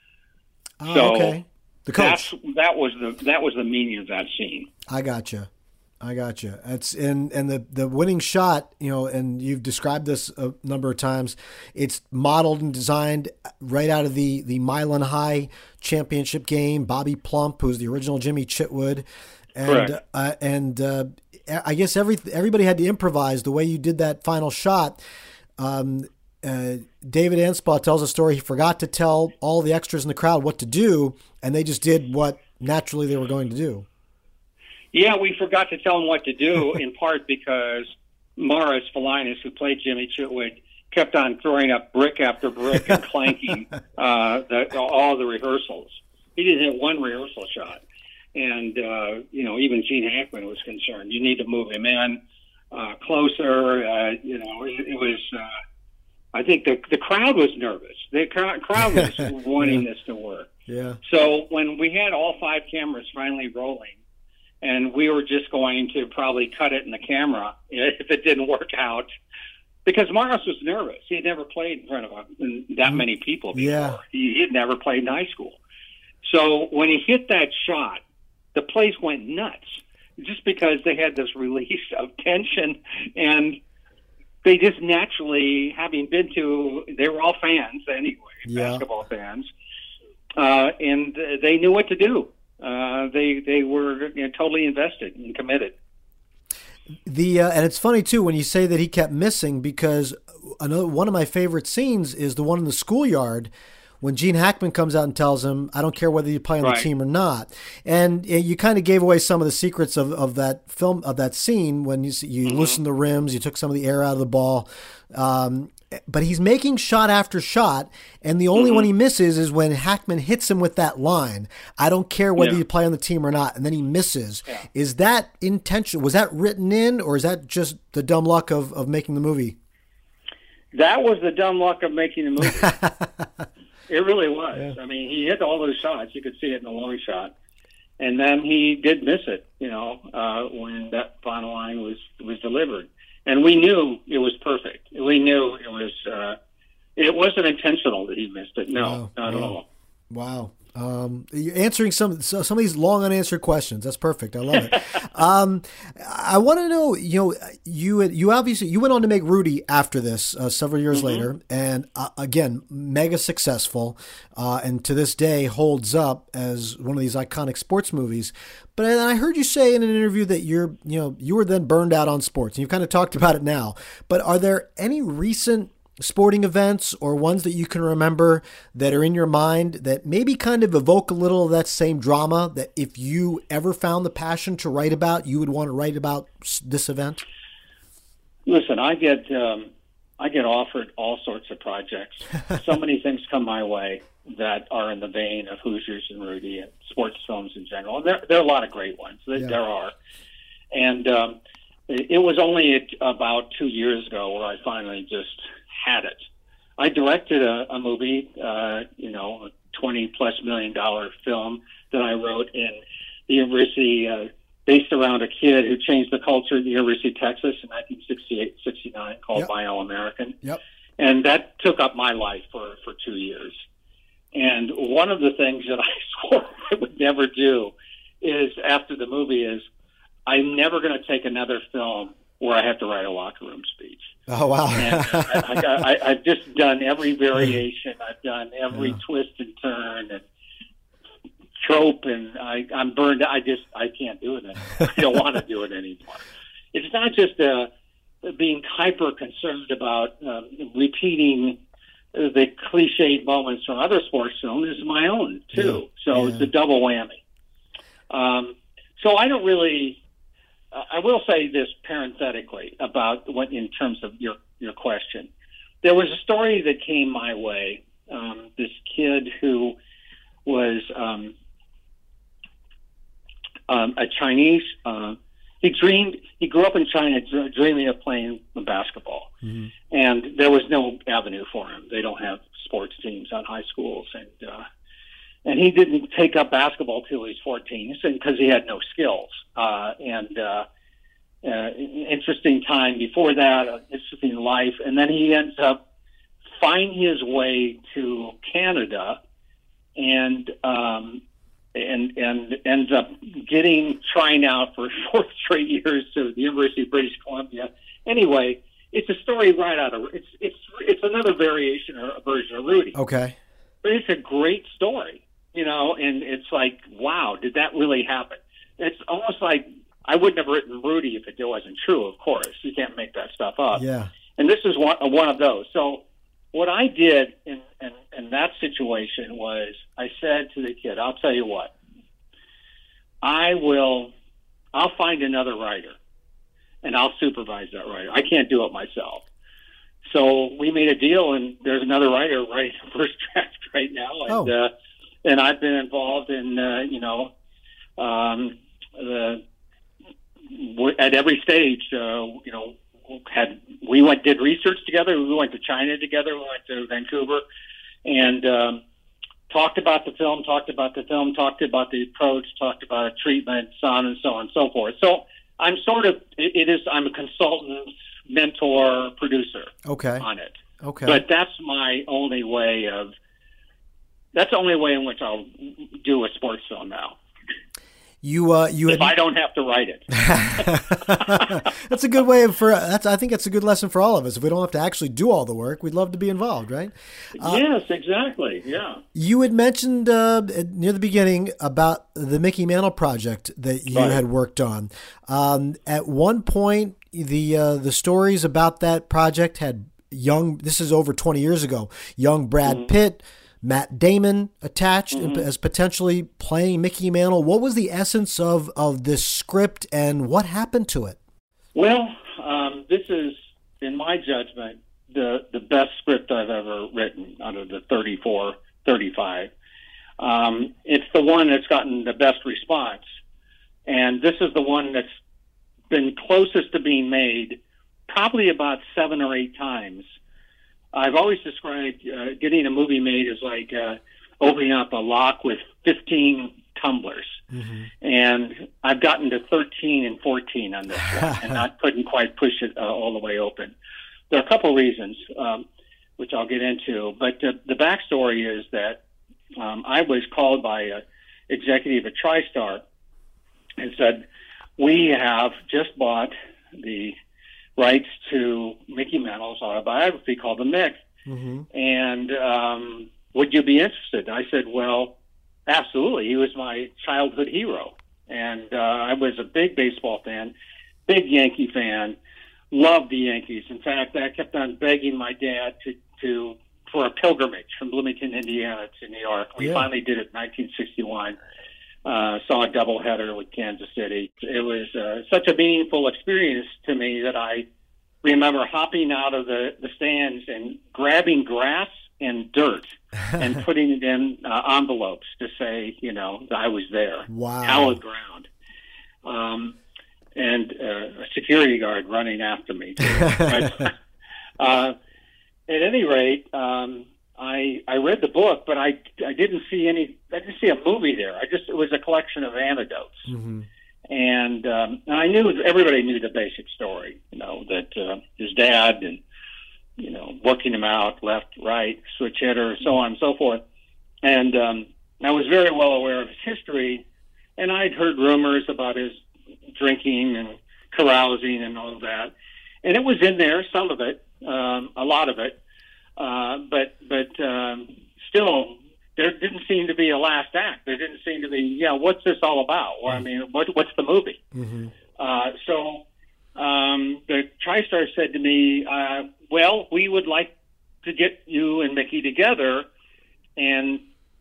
S5: Oh,
S6: so,
S5: okay. The coach.
S6: That's, that was the that was the meaning of that scene.
S5: I gotcha. I gotcha. It's and and the, the winning shot, you know, and you've described this a number of times. It's modeled and designed right out of the the Milan High championship game. Bobby Plump, who's the original Jimmy Chitwood, and uh, and uh, I guess every everybody had to improvise the way you did that final shot. Um, Uh, David Anspaugh tells a story. He forgot to tell all the extras in the crowd what to do, and they just did what naturally they were going to do.
S6: Yeah, we forgot to tell them what to do, in part because Morris Felinis, who played Jimmy Chitwood, kept on throwing up brick after brick and clanking uh, the, all the rehearsals. He didn't hit one rehearsal shot. And, uh, you know, even Gene Hackman was concerned. You need to move him in uh, closer. Uh, you know, it, it was... Uh, I think the the crowd was nervous. The crowd was wanting
S5: yeah.
S6: this to work.
S5: Yeah.
S6: So when we had all five cameras finally rolling, and we were just going to probably cut it in the camera if it didn't work out, because Morris was nervous. He had never played in front of that many people before.
S5: Yeah.
S6: He had never played in high school. So when he hit that shot, the place went nuts, just because they had this release of tension and. They just naturally, having been to, they were all fans anyway,
S5: yeah.
S6: basketball fans, uh, and they knew what to do. Uh, they they were you know, totally invested and committed.
S5: The uh, and it's funny too when you say that he kept missing, because another one of my favorite scenes is the one in the schoolyard when Gene Hackman comes out and tells him, I don't care whether you play on
S6: Right.
S5: the team or not. And uh, you kind of gave away some of the secrets of, of that film, of that scene when you you
S6: Mm-hmm.
S5: loosened the rims, you took some of the air out of the ball. Um, but he's making shot after shot, and the only
S6: Mm-hmm.
S5: one he misses is when Hackman hits him with that line, I don't care whether
S6: Yeah.
S5: you play on the team or not, and then he misses. Is that intentional? Was that written in, or is that just the dumb luck of, of making the movie?
S6: That was the dumb luck of making the movie. It really was. I mean, he hit all those shots. You could see it in the long shot. And then he did miss it, you know, uh, when that final line was, was delivered. And we knew it was perfect. We knew it was, uh, it wasn't intentional that he missed it. No,
S5: Wow.
S6: not at
S5: Wow.
S6: all.
S5: Wow. Um, you're answering some so- some of these long unanswered questions. That's perfect. I love it. um, I want to know, you know, you you obviously you went on to make Rudy after this uh, several years
S6: Mm-hmm.
S5: later, and uh, again, mega successful, uh, and to this day holds up as one of these iconic sports movies. But I I heard you say in an interview that you're, you know, you were then burned out on sports, and you've kind of talked about it now. But are there any recent sporting events or ones that you can remember that are in your mind that maybe kind of evoke a little of that same drama, that if you ever found the passion to write about, you would want to write about s- this event?
S6: Listen, I get um, I get offered all sorts of projects. So many things come my way that are in the vein of Hoosiers and Rudy and sports films in general. And there, there are a lot of great ones. There,
S5: Yeah.
S6: there are. And um, it, it was only about two years ago where I finally just had it. I directed a, a movie, uh, you know, a twenty plus million dollar film that I wrote in the university, uh, based around a kid who changed the culture at the University of Texas in nineteen sixty-eight, sixty-nine, called
S5: Yep.
S6: My All American.
S5: Yep.
S6: And that took up my life for, for two years. And one of the things that I swore I would never do is, after the movie, is I'm never going to take another film where I have to write a locker room speech.
S5: Oh, wow.
S6: And I, I, I, I've just done every variation. I've done every
S5: Yeah.
S6: twist and turn and trope, and I, I'm burned. I just I can't do it anymore. I don't want to do it anymore. It's not just uh, being hyper concerned about um, repeating the cliched moments from other sports films. It's my own too.
S5: Yeah.
S6: So
S5: Yeah.
S6: it's a double whammy. Um, so I don't really. Uh, I will say this parenthetically about what, in terms of your, your question. There was a story that came my way. Um, this kid who was um, um, a Chinese. Uh, he dreamed. He grew up in China, dr- dreaming of playing basketball,
S5: Mhm.
S6: and there was no avenue for him. They don't have sports teams on high schools, and uh, and he didn't take up basketball till he was fourteen, because he had no skills. Uh, and uh, uh, interesting time before that, uh, interesting life, and then he ends up finding his way to Canada, and um, and and ends up getting trying out for four straight years to the University of British Columbia. Anyway, it's a story right out of it's it's it's another variation or a version of Rudy.
S5: Okay.
S6: But it's a great story, you know, and it's like, wow, did that really happen? It's almost like I wouldn't have written Rudy if it wasn't true, of course. You can't make that stuff up.
S5: Yeah.
S6: And this is one, one of those. So what I did in, in, in that situation was I said to the kid, I'll tell you what, I will, I'll find another writer, and I'll supervise that writer. I can't do it myself. So we made a deal, and there's another writer writing the first draft right now, and
S5: Oh.
S6: uh, and I've been involved in uh, you know um, the at every stage. Uh, you know, had we went did research together. We went to China together. We went to Vancouver, and um, talked about the film. Talked about the film. Talked about the approach. Talked about treatment, so on and so on and so forth. So I'm sort of it, it is. I'm a consultant, mentor, producer
S5: Okay.
S6: on it.
S5: Okay.
S6: But that's my only way of. That's the only way in which I'll do a sports film now.
S5: you uh you
S6: If
S5: had,
S6: I don't have to write it.
S5: that's a good way for that's I think that's a good lesson for all of us. If we don't have to actually do all the work, we'd love to be involved, right? Uh,
S6: yes, exactly. Yeah.
S5: You had mentioned uh, near the beginning about the Mickey Mantle project that you
S6: Right.
S5: had worked on. Um, at one point, the uh, the stories about that project had young. This is over twenty years ago. Young Brad
S6: Mm-hmm.
S5: Pitt, Matt Damon attached
S6: Mm-hmm.
S5: as potentially playing Mickey Mantle. What was the essence of, of this script and what happened to it?
S6: Well, um, this is, in my judgment, the, the best script I've ever written out of the thirty-four, thirty-five. Um, it's the one that's gotten the best response. And this is the one that's been closest to being made probably about seven or eight times. I've always described uh, getting a movie made as like uh, opening up a lock with fifteen tumblers. Mm-hmm. And I've gotten to thirteen and fourteen on this one, and I couldn't quite push it uh, all the way open. There are a couple of reasons, um, which I'll get into. But uh, the backstory is that um, I was called by an executive at TriStar and said, we have just bought the rights to Mickey Mantle's autobiography called The Mick. Mm-hmm. And um, would you be interested? I said, well, absolutely. He was my childhood hero. And uh, I was a big baseball fan, big Yankee fan, loved the Yankees. In fact, I kept on begging my dad to, to for a pilgrimage from Bloomington, Indiana to New York. We yeah. finally did it in nineteen sixty-one. Uh, saw a doubleheader with Kansas City. It was uh, such a meaningful experience to me that I remember hopping out of the, the stands and grabbing grass and dirt and putting it in uh, envelopes to say, you know, that I was there.
S5: Wow.
S6: Hallowed ground. Um, and uh, a security guard running after me. but, uh, at any rate, um, I I read the book, but I I didn't see any. I didn't see a movie there. I just it was a collection of anecdotes, mm-hmm. and, um, and I knew everybody knew the basic story. You know that uh, his dad and you know working him out left, right, switch hitter, so on and so forth. And um, I was very well aware of his history, and I'd heard rumors about his drinking and carousing and all of that, and it was in there, some of it, um, a lot of it. Uh, but but um, still, there didn't seem to be a last act. There didn't seem to be, yeah, what's this all about? Well, I mean, what, what's the movie? Mm-hmm. Uh, so um, the TriStar said to me, uh, well, we would like to get you and Mickey together, and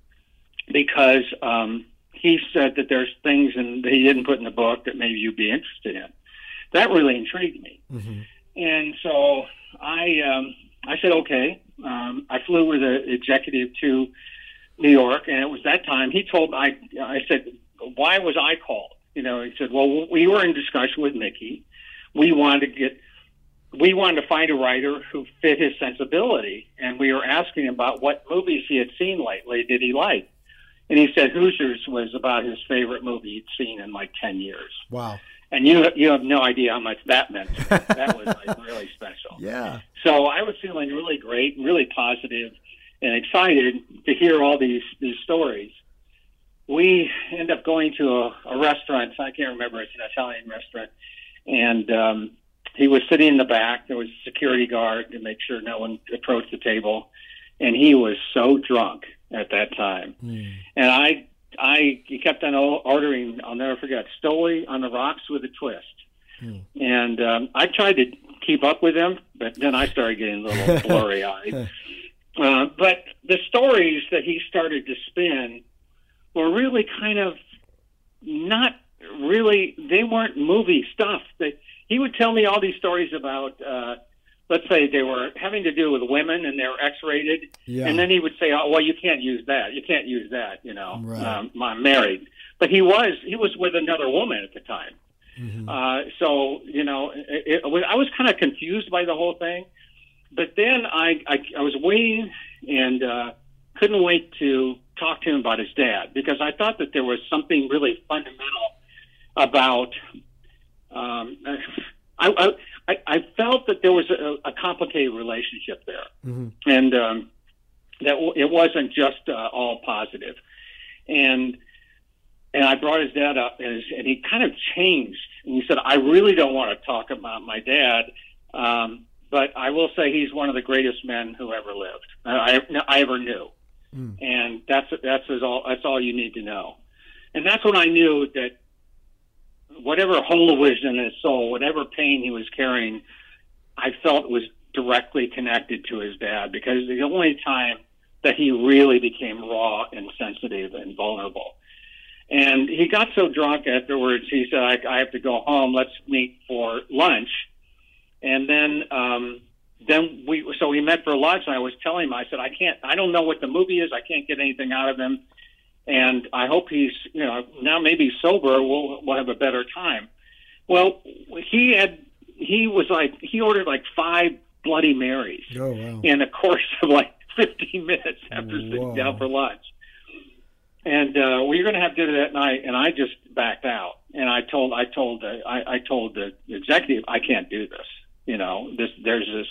S6: because um, he said that there's things in, that he didn't put in the book that maybe you'd be interested in. That really intrigued me. Mm-hmm. And so I... Um, I said, okay. Um, I flew with the executive to New York, and it was that time he told me, I, I said, why was I called? You know, he said, well, we were in discussion with Mickey. We wanted to get, we wanted to find a writer who fit his sensibility, and we were asking him about what movies he had seen lately, did he like? And he said Hoosiers was about his favorite movie he'd seen in like ten years.
S5: Wow.
S6: And you you have no idea how much that meant. That was like really special.
S5: Yeah.
S6: So I was feeling really great, really positive, and excited to hear all these these stories. We end up going to a, a restaurant. I can't remember. It's an Italian restaurant, and um, he was sitting in the back. There was a security guard to make sure no one approached the table, and he was so drunk at that time. Mm. And I. I he kept on ordering, I'll never forget, Stoli on the rocks with a twist. Hmm. And um, I tried to keep up with him, but then I started getting a little blurry-eyed. uh, but the stories that he started to spin were really kind of not really, they weren't movie stuff. They, he would tell me all these stories about, uh, let's say they were having to do with women and they were X-rated. Yeah. And then he would say, oh, well, you can't use that. You can't use that, you know, right. um, I'm married. But he was, he was with another woman at the time. Mm-hmm. Uh, so, you know, it, it was, I was kind of confused by the whole thing. But then I, I, I was waiting and uh, couldn't wait to talk to him about his dad, because I thought that there was something really fundamental about um, I, I, I felt that there was a, a complicated relationship there, mm-hmm. and um, that w- it wasn't just uh, all positive. And and I brought his dad up, and, his, and he kind of changed. And he said, "I really don't want to talk about my dad, um, but I will say he's one of the greatest men who ever lived. I, I ever knew, mm. and that's that's all. That's all you need to know." And that's when I knew that whatever hole was in his soul, whatever pain he was carrying, I felt was directly connected to his dad, because the only time that he really became raw and sensitive and vulnerable. And he got so drunk afterwards, he said, I, I have to go home. Let's meet for lunch. And then, um, then we, so we met for lunch, and I was telling him, I said, I can't, I don't know what the movie is. I can't get anything out of him. And I hope he's, you know, now maybe sober, we'll, we'll have a better time. Well, he had, he was like, he ordered like five Bloody Marys
S5: oh, wow.
S6: in a course of like fifteen minutes after
S5: Whoa.
S6: sitting down for lunch. And uh, we were going to have dinner that night, and I just backed out. And I told, I told, uh, I, I told the executive, I can't do this. You know, this, there's this,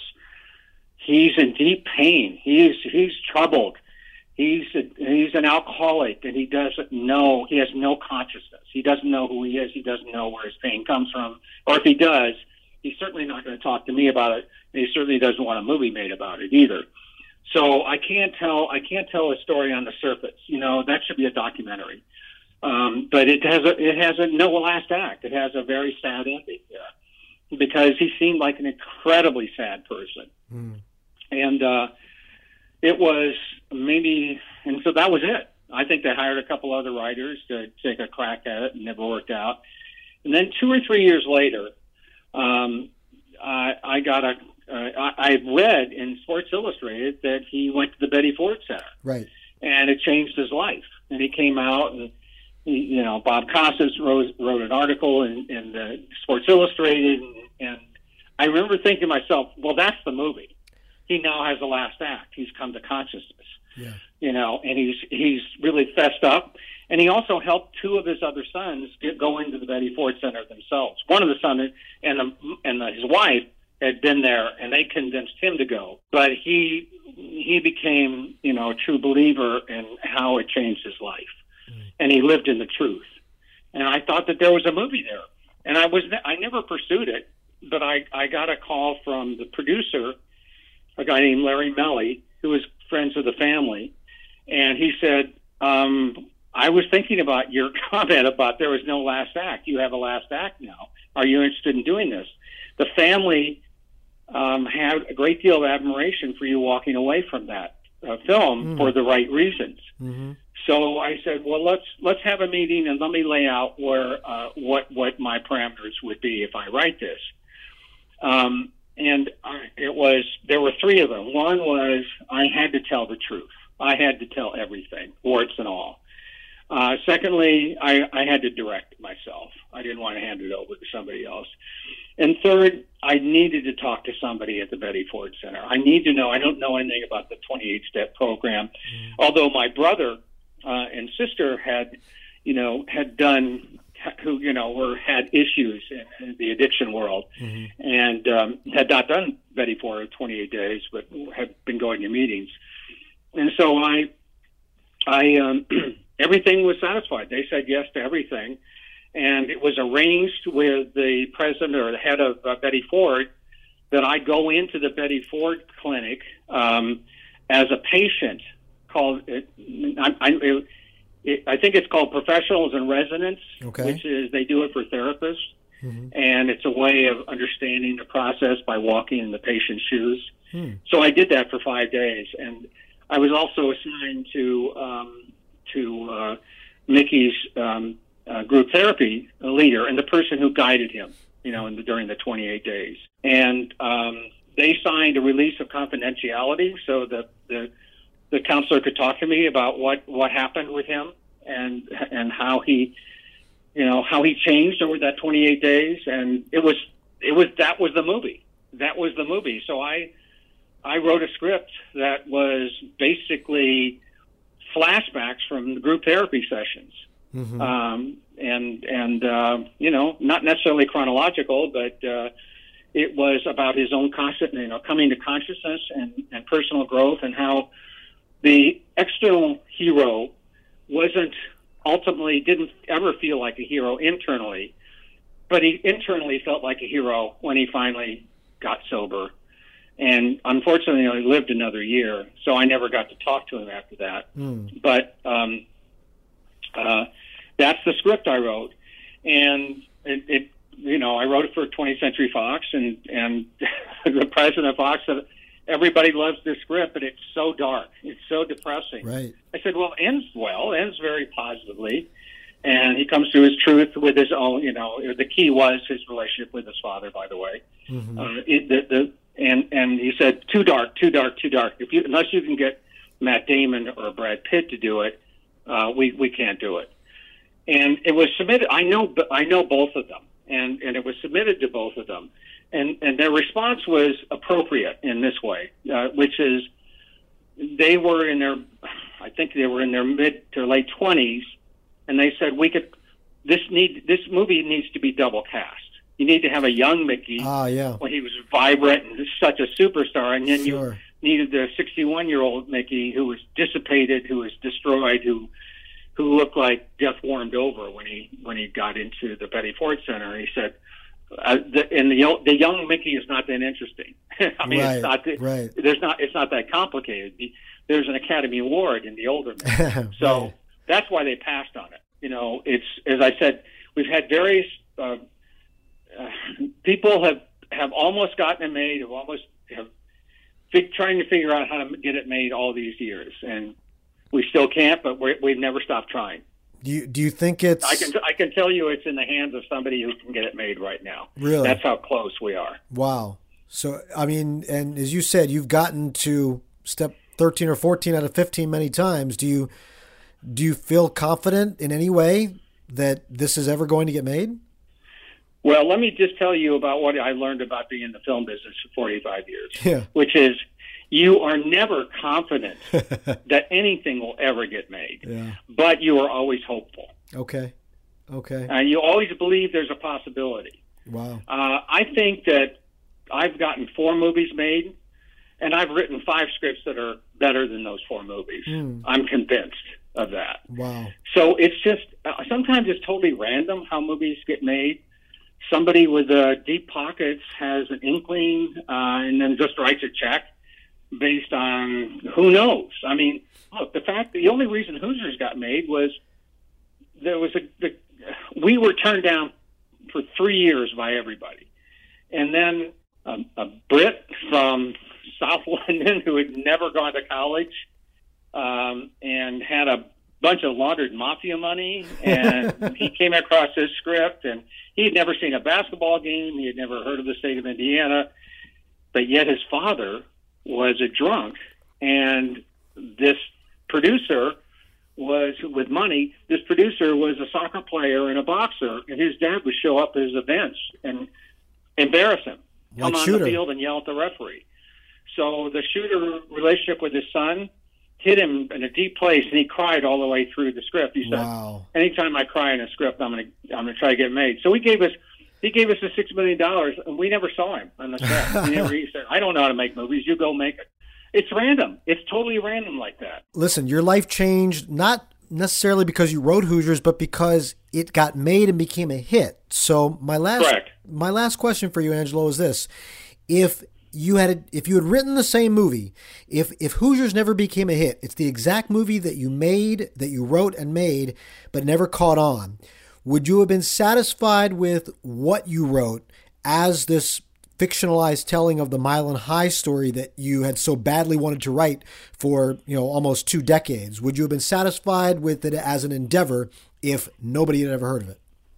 S6: he's in deep pain. He's, he's troubled. He's a, he's an alcoholic, and he doesn't know, he has no consciousness. He doesn't know who he is. He doesn't know where his pain comes from. Or if he does, he's certainly not going to talk to me about it. And he certainly doesn't want a movie made about it either. So I can't tell, I can't tell a story on the surface. You know, that should be a documentary. Um, but it has a, it has a no last act. It has a very sad ending there, because he seemed like an incredibly sad person. Mm. And, uh, it was maybe, and so that was it. I think they hired a couple other writers to take a crack at it, and never worked out. And then two or three years later, um, I, I got a, uh, I, I read in Sports Illustrated that he went to the Betty Ford Center.
S5: Right.
S6: And it changed his life. And he came out, and, he, you know, Bob Costas wrote, wrote an article in, in the Sports Illustrated. And, and I remember thinking to myself, well, that's the movie. He now has the last act. He's come to consciousness, yeah. you know, and he's he's really fessed up. And he also helped two of his other sons get, go into the Betty Ford Center themselves. One of the sons and the, and the, his wife had been there, and they convinced him to go. But he he became, you know, a true believer in how it changed his life, mm. and he lived in the truth. And I thought that there was a movie there, and I was I never pursued it, but I I got a call from the producer, a guy named Larry Melly, who was friends with the family. And he said, um, I was thinking about your comment about there was no last act. You have a last act now. Are you interested in doing this? The family um, had a great deal of admiration for you walking away from that uh, film mm-hmm. for the right reasons. Mm-hmm. So I said, well, let's let's have a meeting, and let me lay out where uh, what, what my parameters would be if I write this. Um, And it was, there were three of them. One was, I had to tell the truth. I had to tell everything, warts and all. Uh, secondly, I, I had to direct it myself. I didn't want to hand it over to somebody else. And third, I needed to talk to somebody at the Betty Ford Center. I need to know, I don't know anything about the twenty-eight step program. Mm-hmm. Although my brother uh, and sister had, you know, had done, who, you know, were had issues in, in the addiction world, mm-hmm. and um, had not done Betty Ford twenty-eight days, but had been going to meetings. And so I, I, um, everything was satisfied. They said yes to everything. And it was arranged with the president or the head of uh, Betty Ford that I go into the Betty Ford clinic um, as a patient called, it, I, I, it, It, I think it's called Professionals in Residence, okay. which is they do it for therapists, mm-hmm. and it's a way of understanding the process by walking in the patient's shoes. Hmm. So I did that for five days, and I was also assigned to um, to uh, Mickey's um, uh, group therapy leader and the person who guided him, you know, in the, during the twenty-eight days. And um, they signed a release of confidentiality, so the the the counselor could talk to me about what, what happened with him and and how he, you know, how he changed over that twenty-eight days. And it was it was that was the movie. That was the movie. So I I wrote a script that was basically flashbacks from the group therapy sessions, mm-hmm. um, and and uh, you know, not necessarily chronological, but uh, it was about his own conscious, you know, coming to consciousness and, and personal growth, and how the external hero wasn't ultimately, didn't ever feel like a hero internally, but he internally felt like a hero when he finally got sober. And unfortunately, he lived another year, so I never got to talk to him after that. Mm. But um, uh, that's the script I wrote. And it, it, you know, I wrote it for twentieth Century Fox, and, and the president of Fox said, everybody loves this script, but it's so dark. It's so depressing.
S5: Right.
S6: I said, well, ends well, ends very positively. And he comes to his truth with his own, you know, the key was his relationship with his father, by the way. Mm-hmm. Uh, it, the, the, and, and he said, too dark, too dark, too dark. If you, unless you can get Matt Damon or Brad Pitt to do it, uh, we, we can't do it. And it was submitted. I know, I know both of them. And, and it was submitted to both of them. And, and their response was appropriate in this way, uh, which is they were in their, I think they were in their mid to late twenties. And they said, we could, this need, this movie needs to be double cast. You need to have a young Mickey
S5: ah, yeah.
S6: when he was vibrant and such a superstar. And then
S5: sure.
S6: you needed the sixty-one-year-old Mickey who was dissipated, who was destroyed, who who looked like death warmed over when he when he got into the Betty Ford Center. He said, uh, the, and the the young Mickey is not that interesting. I mean,
S5: right,
S6: it's not
S5: right.
S6: there's not it's not that complicated. There's an Academy Award in the older Mickey. So
S5: right.
S6: that's why they passed on it. You know, it's, as I said, we've had various uh, uh, people have have almost gotten it made, have almost have fig- trying to figure out how to get it made all these years, and we still can't. But we're, we've never stopped trying.
S5: Do you do you think it's?
S6: I can I can tell you, it's in the hands of somebody who can get it made right now.
S5: Really,
S6: that's how close we are.
S5: Wow. So I mean, and as you said, you've gotten to step thirteen or fourteen out of fifteen many times. Do you? Do you feel confident in any way that this is ever going to get made?
S6: Well, let me just tell you about what I learned about being in the film business for forty-five years,
S5: yeah.
S6: which is you are never confident that anything will ever get made,
S5: yeah.
S6: but you are always hopeful.
S5: Okay. Okay.
S6: And you always believe there's a possibility.
S5: Wow.
S6: Uh, I think that I've gotten four movies made, and I've written five scripts that are better than those four movies. Mm. I'm convinced of that.
S5: Wow.
S6: So it's just, uh, sometimes it's totally random how movies get made. Somebody with uh, deep pockets has an inkling uh, and then just writes a check based on who knows. I mean, look, the fact, the only reason Hoosiers got made was there was a, the, we were turned down for three years by everybody. And then a, a Brit from South London who had never gone to college Um, and had a bunch of laundered mafia money, and he came across this script, and he had never seen a basketball game, he had never heard of the state of Indiana, but yet his father was a drunk, and this producer was, with money, this producer was a soccer player and a boxer, and his dad would show up at his events and embarrass him,
S5: like
S6: come on
S5: Shooter.
S6: the field and yell at the referee. So the Shooter relationship with his son hit him in a deep place, and he cried all the way through the script. He said,
S5: wow.
S6: anytime I cry in a script, I'm going to I'm going to try to get it made. So he gave us he gave us the six million dollars, and we never saw him on the set. He, never, he said, I don't know how to make movies. You go make it. It's random. It's totally random like that.
S5: Listen, your life changed not necessarily because you wrote Hoosiers, but because it got made and became a hit. So my last
S6: Correct.
S5: my last question for you, Angelo, is this: if you had if you had written the same movie, if if Hoosiers never became a hit, it's the exact movie that you made, that you wrote and made, but never caught on, would you have been satisfied with what you wrote as this fictionalized telling of the Mile and High story that you had so badly wanted to write for, you know, almost two decades? Would you have been satisfied with it as an endeavor if nobody had ever heard of it?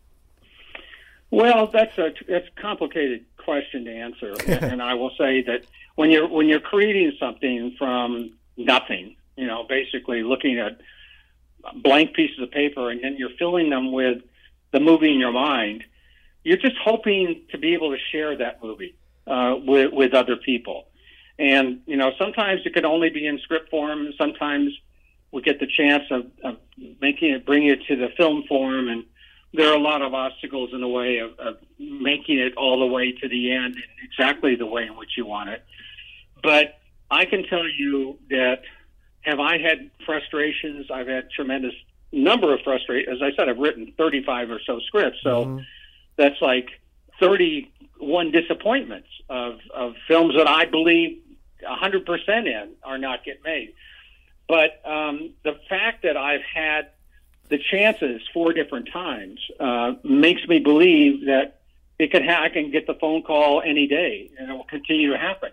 S6: Well, that's a that's a complicated question to answer, and I will say that when you're when you're creating something from nothing, you know, basically looking at blank pieces of paper and then you're filling them with the movie in your mind, you're just hoping to be able to share that movie uh, with with other people. And you know, sometimes it could only be in script form. Sometimes we get the chance of, of making it, bringing it to the film form, and there are a lot of obstacles in the way of, of making it all the way to the end in exactly the way in which you want it. But I can tell you that, have I had frustrations? I've had tremendous number of frustrations. As I said, I've written thirty-five or so scripts, so mm-hmm. that's like thirty-one disappointments of, of films that I believe one hundred percent in are not get made. But um, the fact that I've had the chances four different times uh, makes me believe that it can ha- I can get the phone call any day, and it will continue to happen.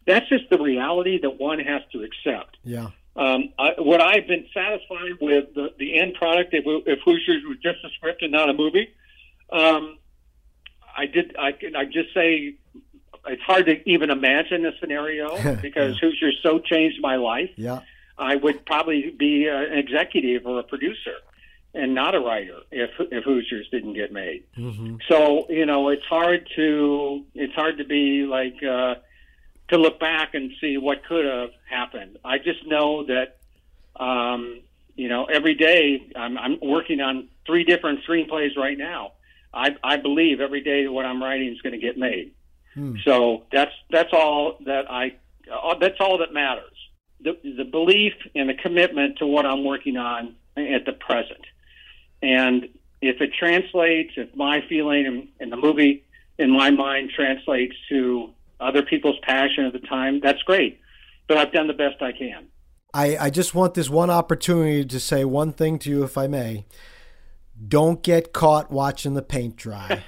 S6: that's just the reality that one has to accept.
S5: Yeah.
S6: Um, I, what I've been satisfied with the, the end product, if, if Hoosiers was just a script and not a movie, um, I did. I can I just say it's hard to even imagine a scenario because yeah. Hoosiers so changed my life.
S5: Yeah.
S6: I would probably be an executive or a producer and not a writer if if Hoosiers didn't get made. Mm-hmm. So, you know, it's hard to it's hard to be like uh, to look back and see what could have happened. I just know that um, you know, every day I'm, I'm working on three different screenplays right now. I, I believe every day what I'm writing is going to get made. Hmm. So that's that's all that I that's all that matters. The, the belief and the commitment to what I'm working on at the present. And if it translates, if my feeling in, in the movie, in my mind, translates to other people's passion at the time, that's great. But I've done the best I can.
S5: I, I just want this one opportunity to say one thing to you, if I may. Don't get caught watching the paint dry.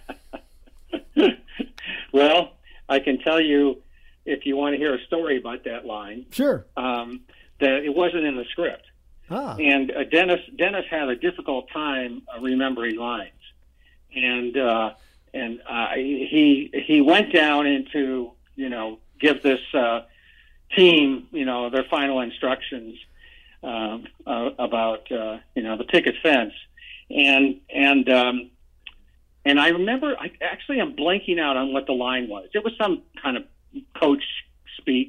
S6: Well, I can tell you, if you want to hear a story about that line,
S5: sure,
S6: um, that it wasn't in the script. Ah. And uh, Dennis Dennis had a difficult time uh, remembering lines, and uh, and uh, he he went down into you know give this uh, team you know their final instructions uh, uh, about uh, you know the picket fence, and and um, and I remember I actually I'm blanking out on what the line was. It was some kind of coach speak,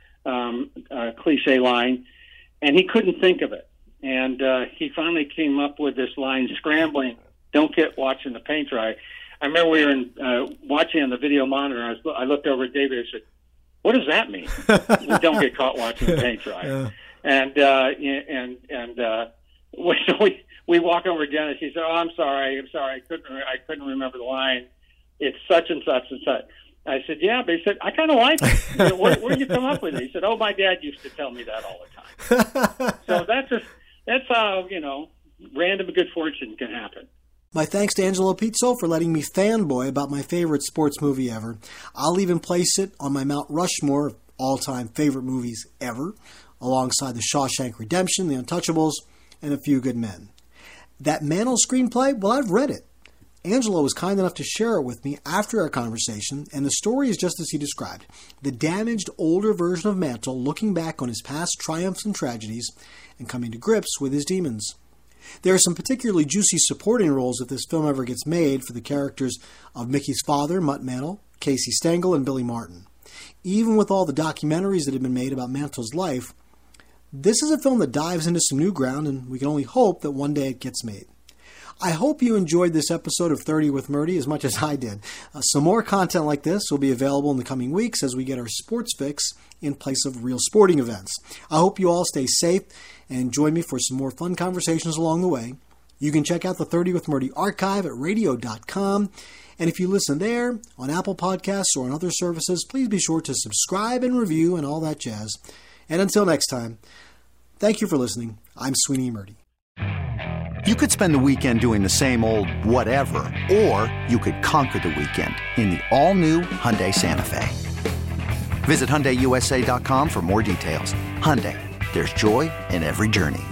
S6: um, uh, cliche line, and he couldn't think of it. And uh, he finally came up with this line, scrambling, don't get watching the paint dry. I remember we were in, uh, watching on the video monitor, and I, was, I looked over at David and said, what does that mean? Don't get caught watching the paint dry. Yeah. And, uh, and, and uh, we, so we, we walk over to Dennis. He said, oh, I'm sorry, I'm sorry, I couldn't, I couldn't remember the line. It's such and such and such. I said, yeah, but he said, I kind of like it. You know, where, where did you come up with it? He said, oh, my dad used to tell me that all the time. So that's just, that's how, you know, random good fortune can happen.
S5: My thanks to Angelo Pizzo for letting me fanboy about my favorite sports movie ever. I'll even place it on my Mount Rushmore of all-time favorite movies ever, alongside The Shawshank Redemption, The Untouchables, and A Few Good Men. That Mantle screenplay, well, I've read it. Angelo was kind enough to share it with me after our conversation, and the story is just as he described. The damaged, older version of Mantle looking back on his past triumphs and tragedies and coming to grips with his demons. There are some particularly juicy supporting roles if this film ever gets made for the characters of Mickey's father, Mutt Mantle, Casey Stengel, and Billy Martin. Even with all the documentaries that have been made about Mantle's life, this is a film that dives into some new ground, and we can only hope that one day it gets made. I hope you enjoyed this episode of thirty with Murdy as much as I did. Uh, some more content like this will be available in the coming weeks as we get our sports fix in place of real sporting events. I hope you all stay safe and join me for some more fun conversations along the way. You can check out the thirty with Murdy archive at radio dot com. And if you listen there, on Apple Podcasts or on other services, please be sure to subscribe and review and all that jazz. And until next time, thank you for listening. I'm Sweeney Murdy.
S7: You could spend the weekend doing the same old whatever, or you could conquer the weekend in the all-new Hyundai Santa Fe. Visit Hyundai U S A dot com for more details. Hyundai, there's joy in every journey.